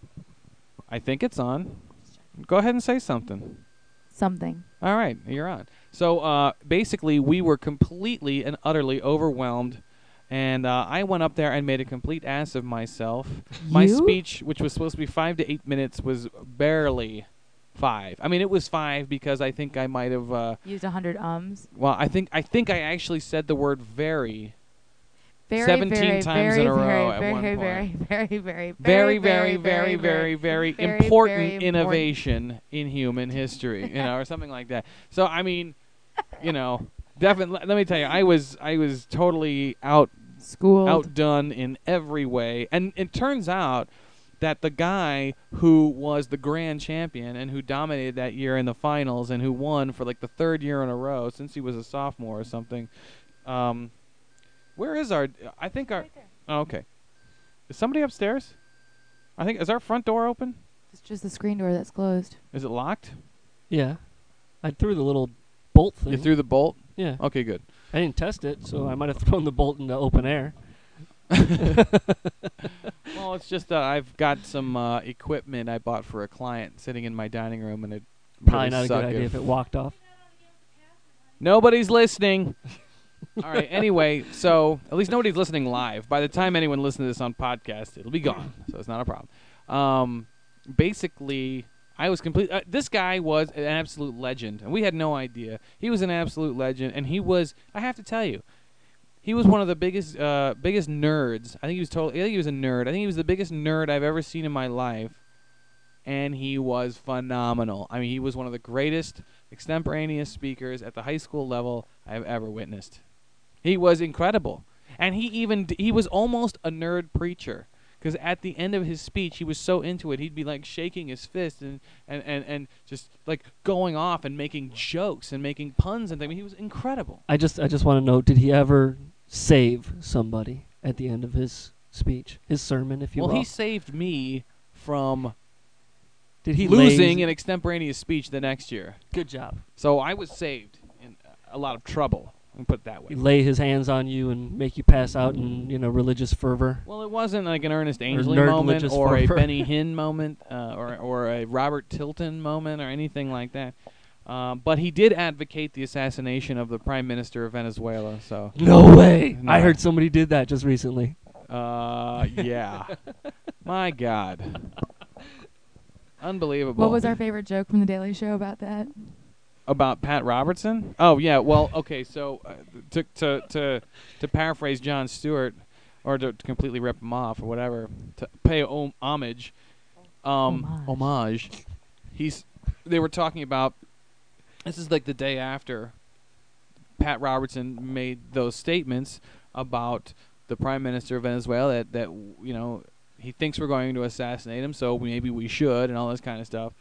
I think it's on. Go ahead and say something. Something. All right, you're on. So uh, basically, we were completely and utterly overwhelmed, and uh, I went up there and made a complete ass of myself. My You? speech, which was supposed to be five to eight minutes, was barely five. I mean, it was five because I think I might have. Uh, Used a hundred ums. well, I think I think I actually said the word "very." Very, seventeen very, times very, in a row very, at very, one very, point. very, very, very, Very, very, very, very, very very, important very important. innovation in human history, you know, or something like that. So I mean, you know, definitely. Let me tell you, I was I was totally out Schooled. outdone in every way, and it turns out that the guy who was the grand champion and who dominated that year in the finals and who won for like the third year in a row since he was a sophomore or something. Um, where is our? I think our. Oh, okay. Is somebody upstairs? I think is our front door open? It's just the screen door that's closed. Is it locked? Yeah, I threw the little bolt thing. You threw the bolt. Yeah, Okay, good. I didn't test it, so I might have thrown the bolt into open air. Well, it's just that I've got some uh, equipment I bought for a client sitting in my dining room, and it Probably really not a suck good idea if it walked off. Nobody's listening. All right. Anyway, so at least nobody's listening live. By the time anyone listens to this on podcast, it'll be gone, so it's not a problem. Um, basically, I was complete. Uh, this guy was an absolute legend, and we had no idea. He was an absolute legend, and he was. I have to tell you, he was one of the biggest, uh, biggest nerds. I think he was totally. I think he was a nerd. I think he was the biggest nerd I've ever seen in my life, and he was phenomenal. I mean, he was one of the greatest extemporaneous speakers at the high school level I have ever witnessed. He was incredible, and he even d- he was almost a nerd preacher. Because at the end of his speech, he was so into it, he'd be like shaking his fist and, and, and, and just like going off and making jokes and making puns and things. I mean, he was incredible. I just I just want to know, did he ever save somebody at the end of his speech, his sermon, if you Well, will? he saved me from did he losing lay an extemporaneous speech the next year. Good job. So I was saved in a lot of trouble. Let me put it that way. He lay his hands on you and make you pass out in you know religious fervor. Well, it wasn't like an Ernest Angley nerd moment religious or a fervor. Benny Hinn moment uh, or, or a Robert Tilton moment or anything like that. Um, but he did advocate the assassination of the Prime Minister of Venezuela. So, No way! No. I heard somebody did that just recently. uh, yeah. My God. Unbelievable. What was our favorite joke from the Daily Show about that? About Pat Robertson? Oh yeah. Well, okay. So uh, to to to to paraphrase Jon Stewart, or to, to completely rip him off or whatever, to pay om- homage, um, Homage. homage. He's. They were talking about. This is like the day after Pat Robertson made those statements about the Prime Minister of Venezuela that that you know he thinks we're going to assassinate him, so maybe we should, and all this kind of stuff.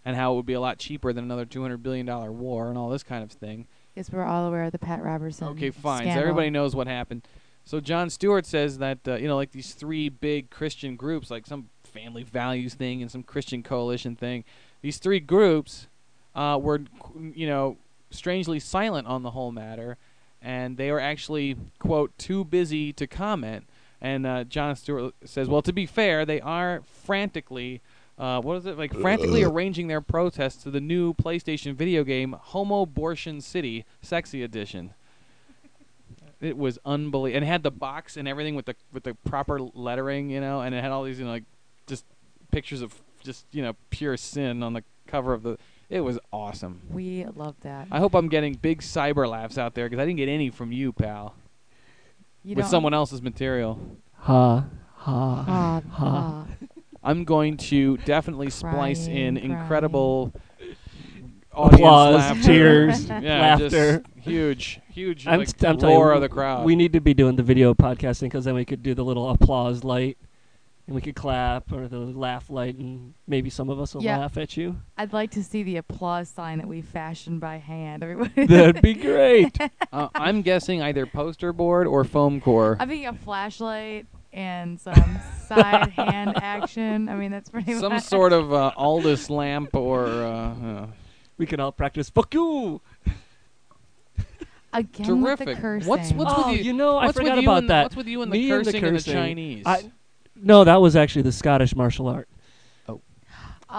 and how it would be a lot cheaper than another two hundred billion dollar war and all this kind of thing. Guess we're all aware of the Pat Robertson. Okay, fine. Scandal. So everybody knows what happened. So Jon Stewart says that uh, you know, like these three big Christian groups, like some family values thing and some Christian coalition thing, these three groups uh, were, you know, strangely silent on the whole matter, and they were actually, quote, too busy to comment. And uh, Jon Stewart says, well, to be fair, they are frantically, uh, what is it, like frantically arranging their protests to the new PlayStation video game, Homo-Abortion City, Sexy Edition. It was unbelievable. And it had the box and everything with the with the proper lettering, you know, and it had all these, you know, like just pictures of just, you know, pure sin on the cover of the. It was awesome. We love that. I hope I'm getting big cyber laughs out there because I didn't get any from you, pal. You with don't- someone else's material. Ha, ha, Ah, ha. ah. I'm going to definitely splice in Crying, incredible audience Applause, laughter. cheers, yeah, laughter. Just huge, huge I'm, like, t- I'm telling roar you, of the crowd. we need to be doing the video podcasting because then we could do the little applause light, and we could clap or the laugh light, and maybe some of us will Yeah. laugh at you. I'd like to see the applause sign that we fashioned by hand. Everybody. That'd be great. uh, I'm guessing either poster board or foam core. I'm thinking a flashlight and some side hand action. I mean, that's pretty Some much sort of uh, Aldous lamp or uh, uh, We can all practice. Fuck you. again with the terrific. cursing. What's what's Oh, with you? you know, I what's forgot with you about and the, that. What's with you and the Me and the cursing and the cursing. Chinese? I, no, that was actually the Scottish martial art. Oh, so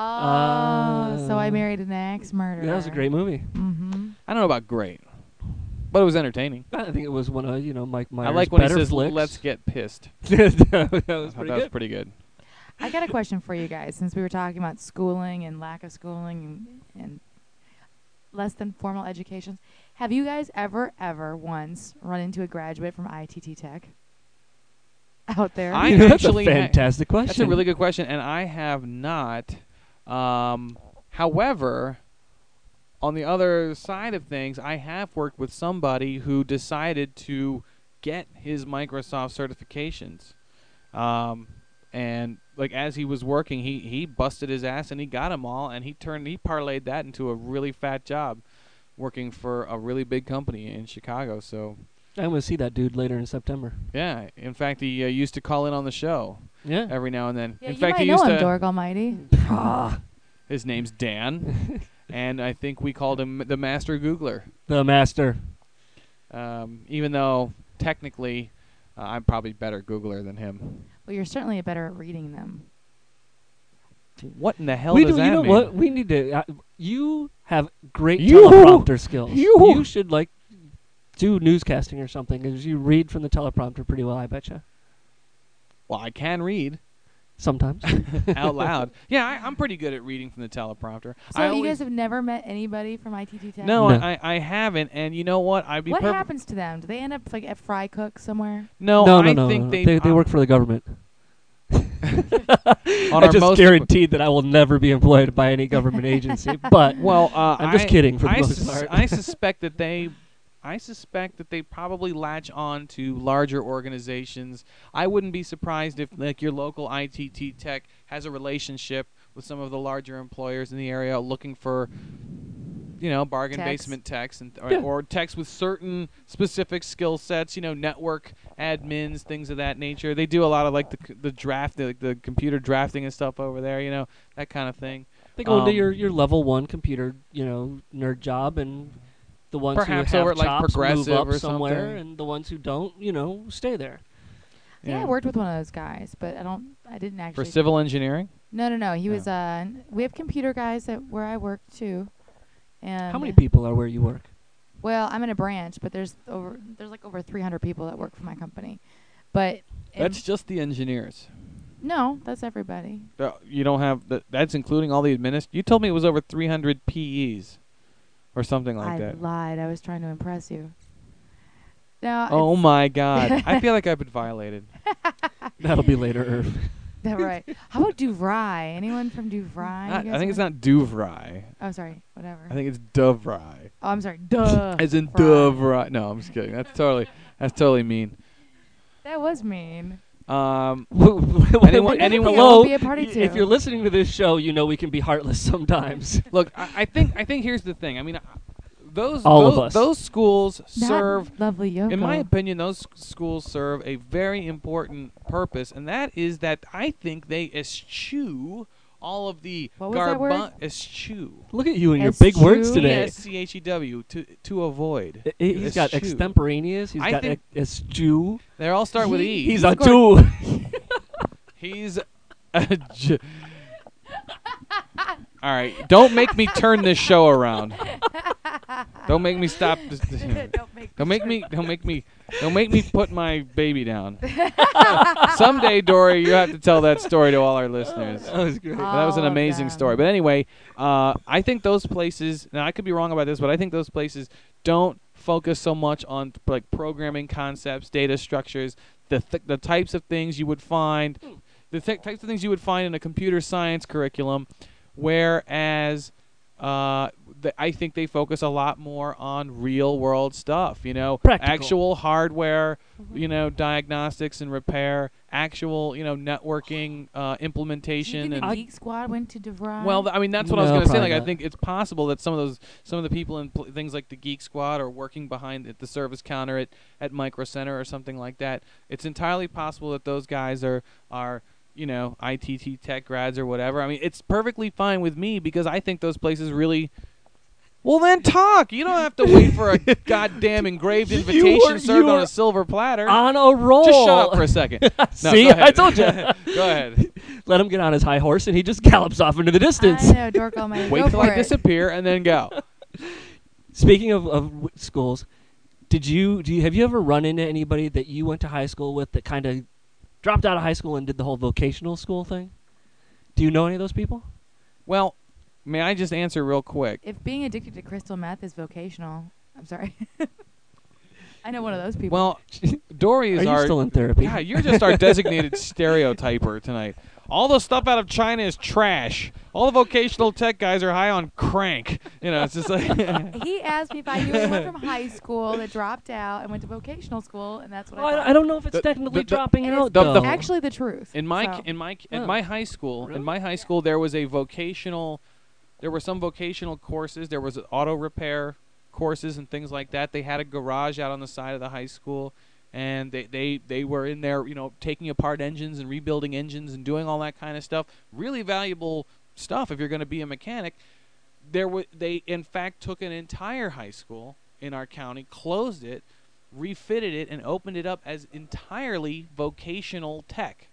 I Uh, married an axe murderer. That was a great movie. Mm-hmm. I don't know about great, but it was entertaining. I think it was one of you know Mike Myers' I like when he better says, flicks. "Let's get pissed." that was I thought pretty that was good. pretty good. I got a question for you guys, since we were talking about schooling and lack of schooling and, and less than formal educations. Have you guys ever, ever once run into a graduate from I T T Tech out there? I That's actually a ha- fantastic question. That's a really good question, and I have not. Um, however, on the other side of things, I have worked with somebody who decided to get his Microsoft certifications. Um, and like as he was working, he, he busted his ass and he got them all, and he turned he parlayed that into a really fat job, working for a really big company in Chicago. So I'm gonna see that dude later in September. yeah, in fact, he uh, used to call in on the show Yeah. every now and then. yeah, in you fact, might he know used him, to. Dork Almighty. His name's Dan, and I think we called him the Master Googler. The master. Um, even though technically, uh, I'm probably better Googler than him. Well, you're certainly better at reading them. What in the hell we does do. that You know mean? what? We need to. Uh, you have great You- teleprompter skills. you- You should like do newscasting or something, because you read from the teleprompter pretty well. I betcha. Well, I can read Sometimes. out loud. Yeah, I, I'm pretty good at reading from the teleprompter. So I you always- guys have never met anybody from I T T Tech? No, No. I, I haven't. And you know what? I'd be What perf- happens to them? Do they end up like at Fry Cook somewhere? No, no, no, I no. think no. they They, they uh, work for the government. on I our just most guaranteed that I will never be employed by any government agency. But Well, uh, I'm just I- kidding for the I most sus- part. I suspect that they, I suspect that they probably latch on to larger organizations. I wouldn't be surprised if, like, your local I T T Tech has a relationship with some of the larger employers in the area, looking for, you know, bargain Techs. basement techs and or, Yeah. or techs with certain specific skill sets. You know, network admins, things of that nature. They do a lot of like the c- the draft, the, the computer drafting and stuff over there. You know, that kind of thing. they go into um, your, your level one computer, you know, nerd job, and the ones Perhaps who have over at, like, chops move Progressive up or somewhere, something. and the ones who don't, you know, stay there. Yeah, I worked with one of those guys, but I don't. I didn't For actually. civil engineering. No, no, no. He No. was. Uh, we have computer guys at where I work too. And How many people are where you work? Well, I'm in a branch, but there's over there's like over three hundred people that work for my company. But in- That's just the engineers. no, that's everybody. Uh, you don't have the, that's including all the administ. You told me it was over three hundred P Es, or something like I that. lied. I was trying to impress you. No. Oh it's- my God! I feel like I've been violated. That'll be later, Irv. That right. How about DuVry? Anyone from DuVry? Not- You I guys think it's know? not Duvry. Oh, sorry. Whatever. I think it's Dovry. oh, I'm sorry. Duh. As in Fry. Dovry. No, I'm just kidding. That's totally that's totally mean. That was mean. Um, anyone, anyone- anyone- hello. Be a party Y- too. If you're listening to this show, you know we can be heartless sometimes. look, I, I think I think here's the thing. I mean, uh, those All of those, us. those schools That serve. lovely Yoko. In my opinion, those s- schools serve a very important purpose, and that is that I think they eschew all of the What was that word? garba- eschew. Look at you and your big words Eschew? today. S C H E W to to avoid. I- I- He's got Eschew. extemporaneous. He's I got think- eschew. They all start with He- E. He's He's a going- two. He's a j- All right, don't make me turn this show around. Don't make me stop this. Don't make Don't make me. Don't make me. Don't make me put my baby down. Someday, Dory, you have to tell that story to all our listeners. That was great. But that was an All of amazing them. story. But anyway, uh, I think those places. Now I could be wrong about this, but I think those places don't focus so much on like programming concepts, data structures, the th- the types of things you would find, the th- types of things you would find in a computer science curriculum, whereas. Uh, th- I think they focus a lot more on real world stuff, you know, Practical. actual hardware, you know, diagnostics and repair, actual, you know, networking, uh, Do you implementation, think the and Geek Squad went to DeVry? well, th- I mean, that's what I was No, going to say. probably Like, I not. think it's possible that some of those, some of the people in pl- things like the Geek Squad are working behind at the service counter at, at Micro Center or something like that. It's entirely possible that those guys are are you know I T T tech grads or whatever. I mean, it's perfectly fine with me because I think those places really. Well, then talk. You don't have to wait for a goddamn engraved You invitation were- served you on were a silver platter. On a roll. Just shut up for a second. No, See, go ahead. I told you. Go ahead. Let him get on his high horse, and he just gallops off into the distance. I know, Dork Almighty. Wait Go till for I it. disappear and then go. Speaking of, of w- schools, did you do you have you ever run into anybody that you went to high school with that kind of dropped out of high school and did the whole vocational school thing? Do you know any of those people? Well, may I just answer real quick? If being addicted to crystal meth is vocational, I'm sorry. I know one of those people. Well, Dory is Are you our. still in therapy? Yeah, you're just our designated stereotyper tonight. All the stuff out of China is trash. All the vocational tech guys are high on crank. You know, it's just like. he asked me if I knew anyone from high school that dropped out and went to vocational school, and that's what Well, I thought. I, I don't know if it's The- technically the- the- dropping It out is The- the- though. actually the truth. In my so. in my Oh. in my high school Really? in my high school there was a vocational, there were some vocational courses. There was auto repair courses and things like that. They had a garage out on the side of the high school, and they they they were in there, you know, taking apart engines and rebuilding engines and doing all that kind of stuff. Really valuable stuff if you're going to be a mechanic. There were they in fact took an entire high school in our county, closed it, refitted it, and opened it up as entirely vocational tech.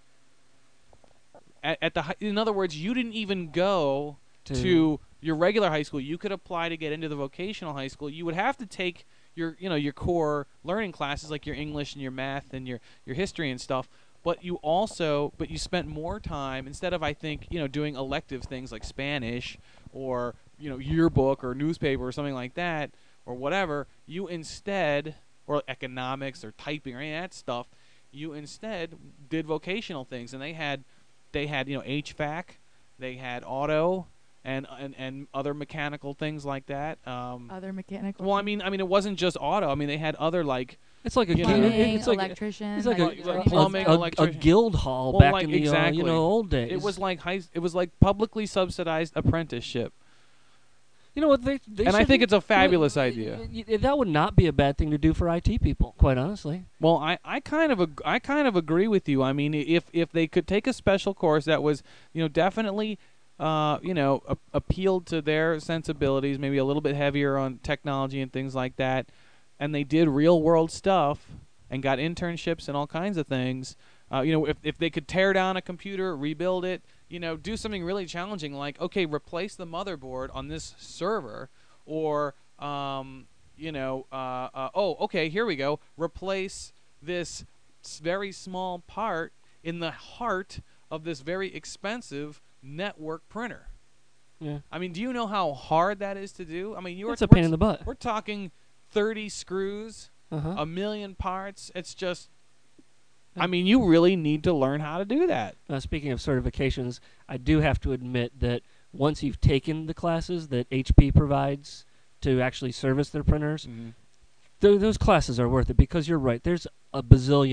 At, at the hi- in other words, you didn't even go To- to your regular high school. You could apply to get into the vocational high school. You would have to take your you know your core learning classes like your English and your math and your your history and stuff. But you also but you spent more time instead of I think you know doing elective things like Spanish or you know yearbook or newspaper or something like that or whatever. You instead or economics or typing or any of that stuff. You instead did vocational things, and they had they had you know H V A C, they had auto. And, and and other mechanical things like that. Um, Other mechanical. well, I mean, I mean, it wasn't just auto. I mean, they had other like It's like a You guild. know. plumbing, It's like electrician. it's like, like- a, like a- plumbing, a, a, electrician. guild hall Well, back like, in the uh, exactly. you know old days. it was like high. It was like publicly subsidized apprenticeship, you know what they, they and I should- think it's a fabulous y- idea. y- y- that would not be a bad thing to do for I T people, quite honestly. Well, I, I kind of ag- I kind of agree with you. I mean, if if they could take a special course that was you know definitely. Uh, you know, a- appealed to their sensibilities, maybe a little bit heavier on technology and things like that, and they did real world stuff and got internships and all kinds of things. Uh, you know, if if they could tear down a computer, rebuild it, you know, do something really challenging like, okay, replace the motherboard on this server, or um, you know, uh, uh, oh, okay, here we go, replace this s- very small part in the heart of this very expensive network printer. Yeah, I mean, do you know how hard that is to do? I mean, you're it's a we're pain in the butt. We're talking thirty screws, Uh-huh. a million parts. It's just, I mean, you really need to learn how to do that. Uh, speaking of certifications, I do have to admit that once you've taken the classes that H P provides to actually service their printers, th- those classes are worth it because you're right. There's a bazillion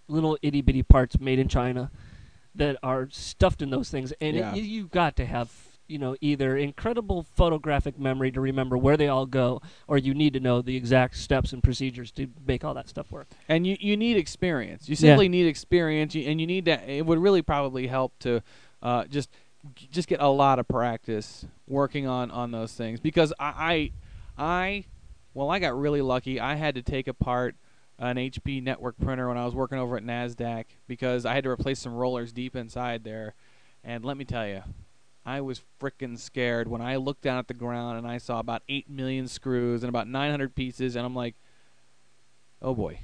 little itty bitty parts made in China that are stuffed in those things, and Yeah. it, you, you've got to have, you know, either incredible photographic memory to remember where they all go, or you need to know the exact steps and procedures to make all that stuff work. And you, you need experience. You Yeah. simply need experience, you, and you need to. It would really probably help to uh, just just get a lot of practice working on, on those things. Because I, I, I, well, I got really lucky. I had to take apart an H P network printer when I was working over at NASDAQ because I had to replace some rollers deep inside there. And let me tell you, I was frickin' scared when I looked down at the ground and I saw about eight million screws and about nine hundred pieces, and I'm like, oh boy.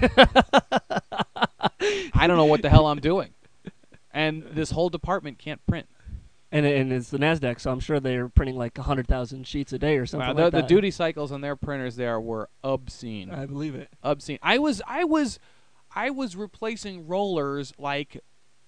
I don't know what the hell I'm doing. And this whole department can't print. And and it's the NASDAQ, so I'm sure they're printing like one hundred thousand sheets a day or something Wow, like the, that. the duty cycles on their printers there were obscene. I believe it. obscene. I was I was I was replacing rollers like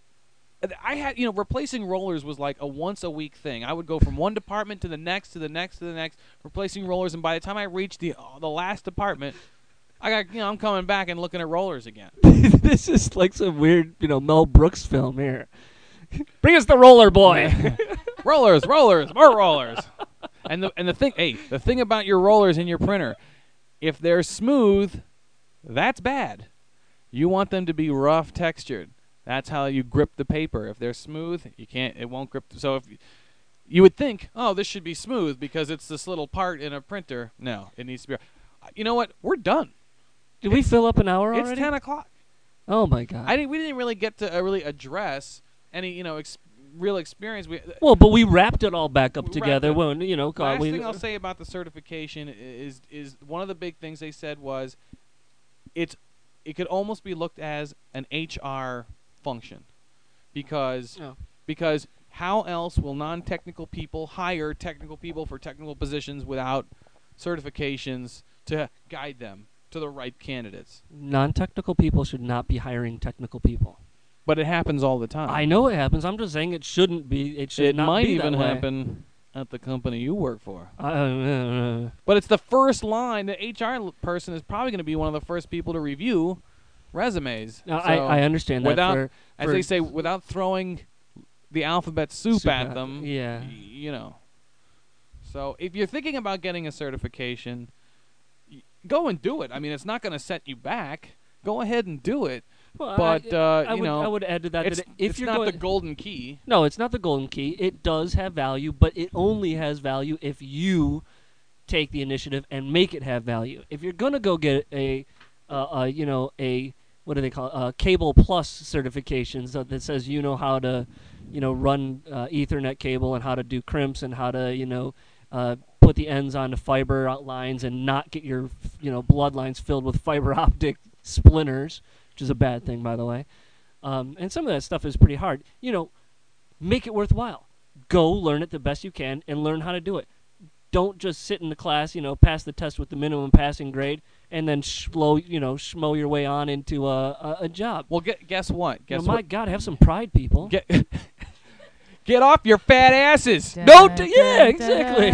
I had, you know, replacing rollers was like a once a week thing. I would go from one department to the next to the next to the next replacing rollers, and by the time I reached the uh, the last department, I got, you know, I'm coming back and looking at rollers again. This is like some weird, you know, Mel Brooks film here. Bring us the roller boy. rollers, rollers, more rollers. And the and the thing, hey, the thing about your rollers in your printer, if they're smooth, that's bad. You want them to be rough textured. That's how you grip the paper. If they're smooth, you can't. It won't grip. So if you, you would think, oh, this should be smooth because it's this little part in a printer. No, it needs to be. You know what? We're done. Did we fill up an hour It's already? ten o'clock. Oh my god. I didn't. We didn't really get to uh, really address any, you know, ex- real experience. We. Well, but we wrapped it all back up We together wrapped it. when, you know, God, Last we, thing I'll say about the certification is is one of the big things they said was it's it could almost be looked as an H R function because Oh. because how else will non-technical people hire technical people for technical positions without certifications to guide them to the right candidates? non-technical people should not be hiring technical people. But it happens all the time. I know it happens. I'm just saying it shouldn't be. It should It not might be even that way. happen at the company you work for. Uh, uh, But it's the first line. The H R l- person is probably going to be one of the first people to review resumes. no, So I, I understand that. without, for, as for they say, without throwing the alphabet soup, Soup at at them, them, yeah. y- you know. So if you're thinking about getting a certification, y- go and do it. I mean, it's not going to set you back. Go ahead and do it. well, But I, uh, I you would, know, I would add to that it's, that if it's you're not going, the golden key. no, it's not the golden key. It does have value, but it only has value if you take the initiative and make it have value. If you're gonna go get a, uh, uh, you know, a what do they call it? Uh, Cable Plus certifications that, that says you know how to, you know, run uh, Ethernet cable and how to do crimps and how to, you know, uh, put the ends onto fiber lines and not get your, you know, bloodlines filled with fiber optic splinters, which is a bad thing, by the way. Um, and some of that stuff is pretty hard. You know, make it worthwhile. Go learn it the best you can and learn how to do it. Don't just sit in the class, you know, pass the test with the minimum passing grade, and then slow, you know, schmo your way on into a, a, a job. Well, gu- guess what? You Guess know, my what? God, have some pride, people. Get get off your fat asses. Don't do- yeah, exactly.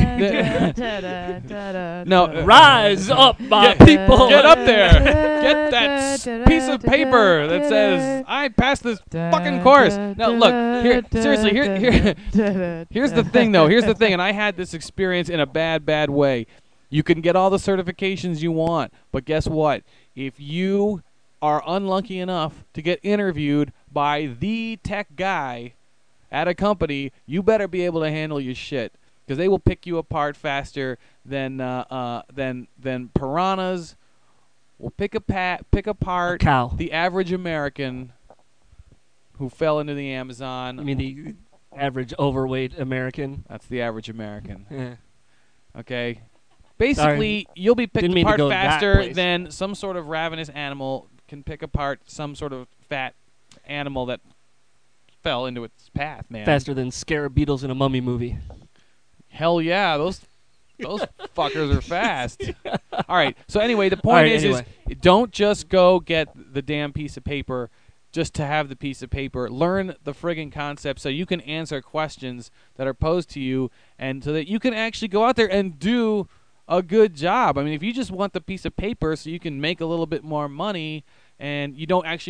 No, uh, Rise up, my Get- people. Get up there. Get that s- piece of paper that says I passed this fucking course. No, look, here, seriously, here, here, here's the thing, though. Here's the thing, and I had this experience in a bad, bad way. You can get all the certifications you want, but guess what? If you are unlucky enough to get interviewed by the tech guy at a company, you better be able to handle your shit, because they will pick you apart faster than uh, uh, than than piranhas will pick a pat pick apart A cow. the average American who fell into the Amazon. I mean, the average overweight American. That's the average American. Yeah. Okay. Basically, you'll be picked Didn't mean to apart go that faster place. than some sort of ravenous animal can pick apart some sort of fat animal that fell into its path, man. Faster than scarab beetles in a mummy movie. Hell yeah, those those fuckers are fast. All right. So anyway, the point All right, is, anyway. is don't just go get the damn piece of paper just to have the piece of paper. Learn the friggin' concept so you can answer questions that are posed to you, and so that you can actually go out there and do a good job. I mean, if you just want the piece of paper so you can make a little bit more money, and you don't actually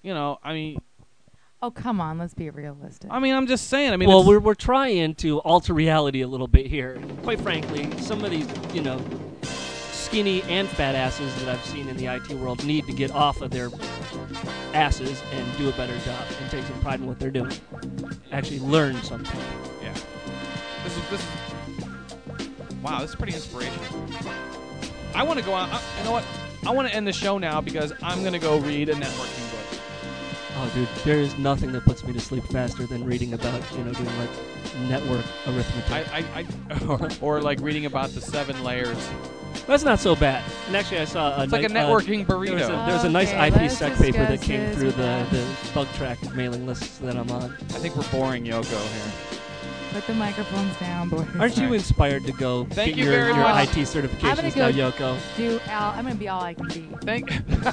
you know, I mean, Oh, come on. Let's be realistic. I mean, I'm just saying. I mean, well, it's- we're we're trying to alter reality a little bit here. Quite frankly, some of these, you know, skinny and fat asses that I've seen in the I T world need to get off of their asses and do a better job and take some pride in what they're doing. Actually, learn something. yeah. This is this. Is, wow, this is pretty inspirational. I want to go out. Uh, you know what? I want to end the show now because I'm gonna go read a networking book. Oh, dude, there is nothing that puts me to sleep faster than reading about, you know, doing like network arithmetic. I, I, I or, or like reading about the seven layers. That's not so bad. And actually, I saw a It's like a ni- uh, networking There was a, burrito. there was a nice Okay, I P let's sec paper that discuss came this through the, without- the bug track mailing lists that I'm on. I think we're boring Yoko here. Put the microphones down, boys. Aren't you inspired to go Thank get you your, very your much. I T I'm certifications gonna now, go- Yoko? Do Al? I'm gonna be all I can be. Thank.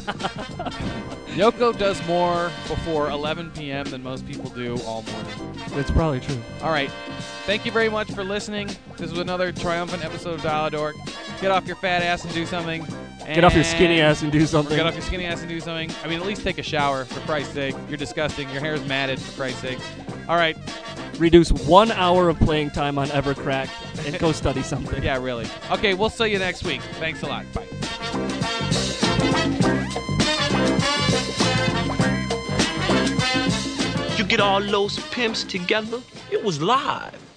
Yoko does more before eleven p.m. than most people do all morning. That's probably true. All right. Thank you very much for listening. This was another triumphant episode of Dial-A-Dork. Get off your fat ass and do something. Get off your And- skinny ass and do Or something. get off your skinny ass and do something. I mean, at least take a shower, for Christ's sake. You're disgusting. Your hair's matted, for Christ's sake. All right. Reduce one hour of playing time on Evercrack and go study something. Yeah, really. Okay, we'll see you next week. Thanks a lot. Bye. You get all those pimps together, it was live.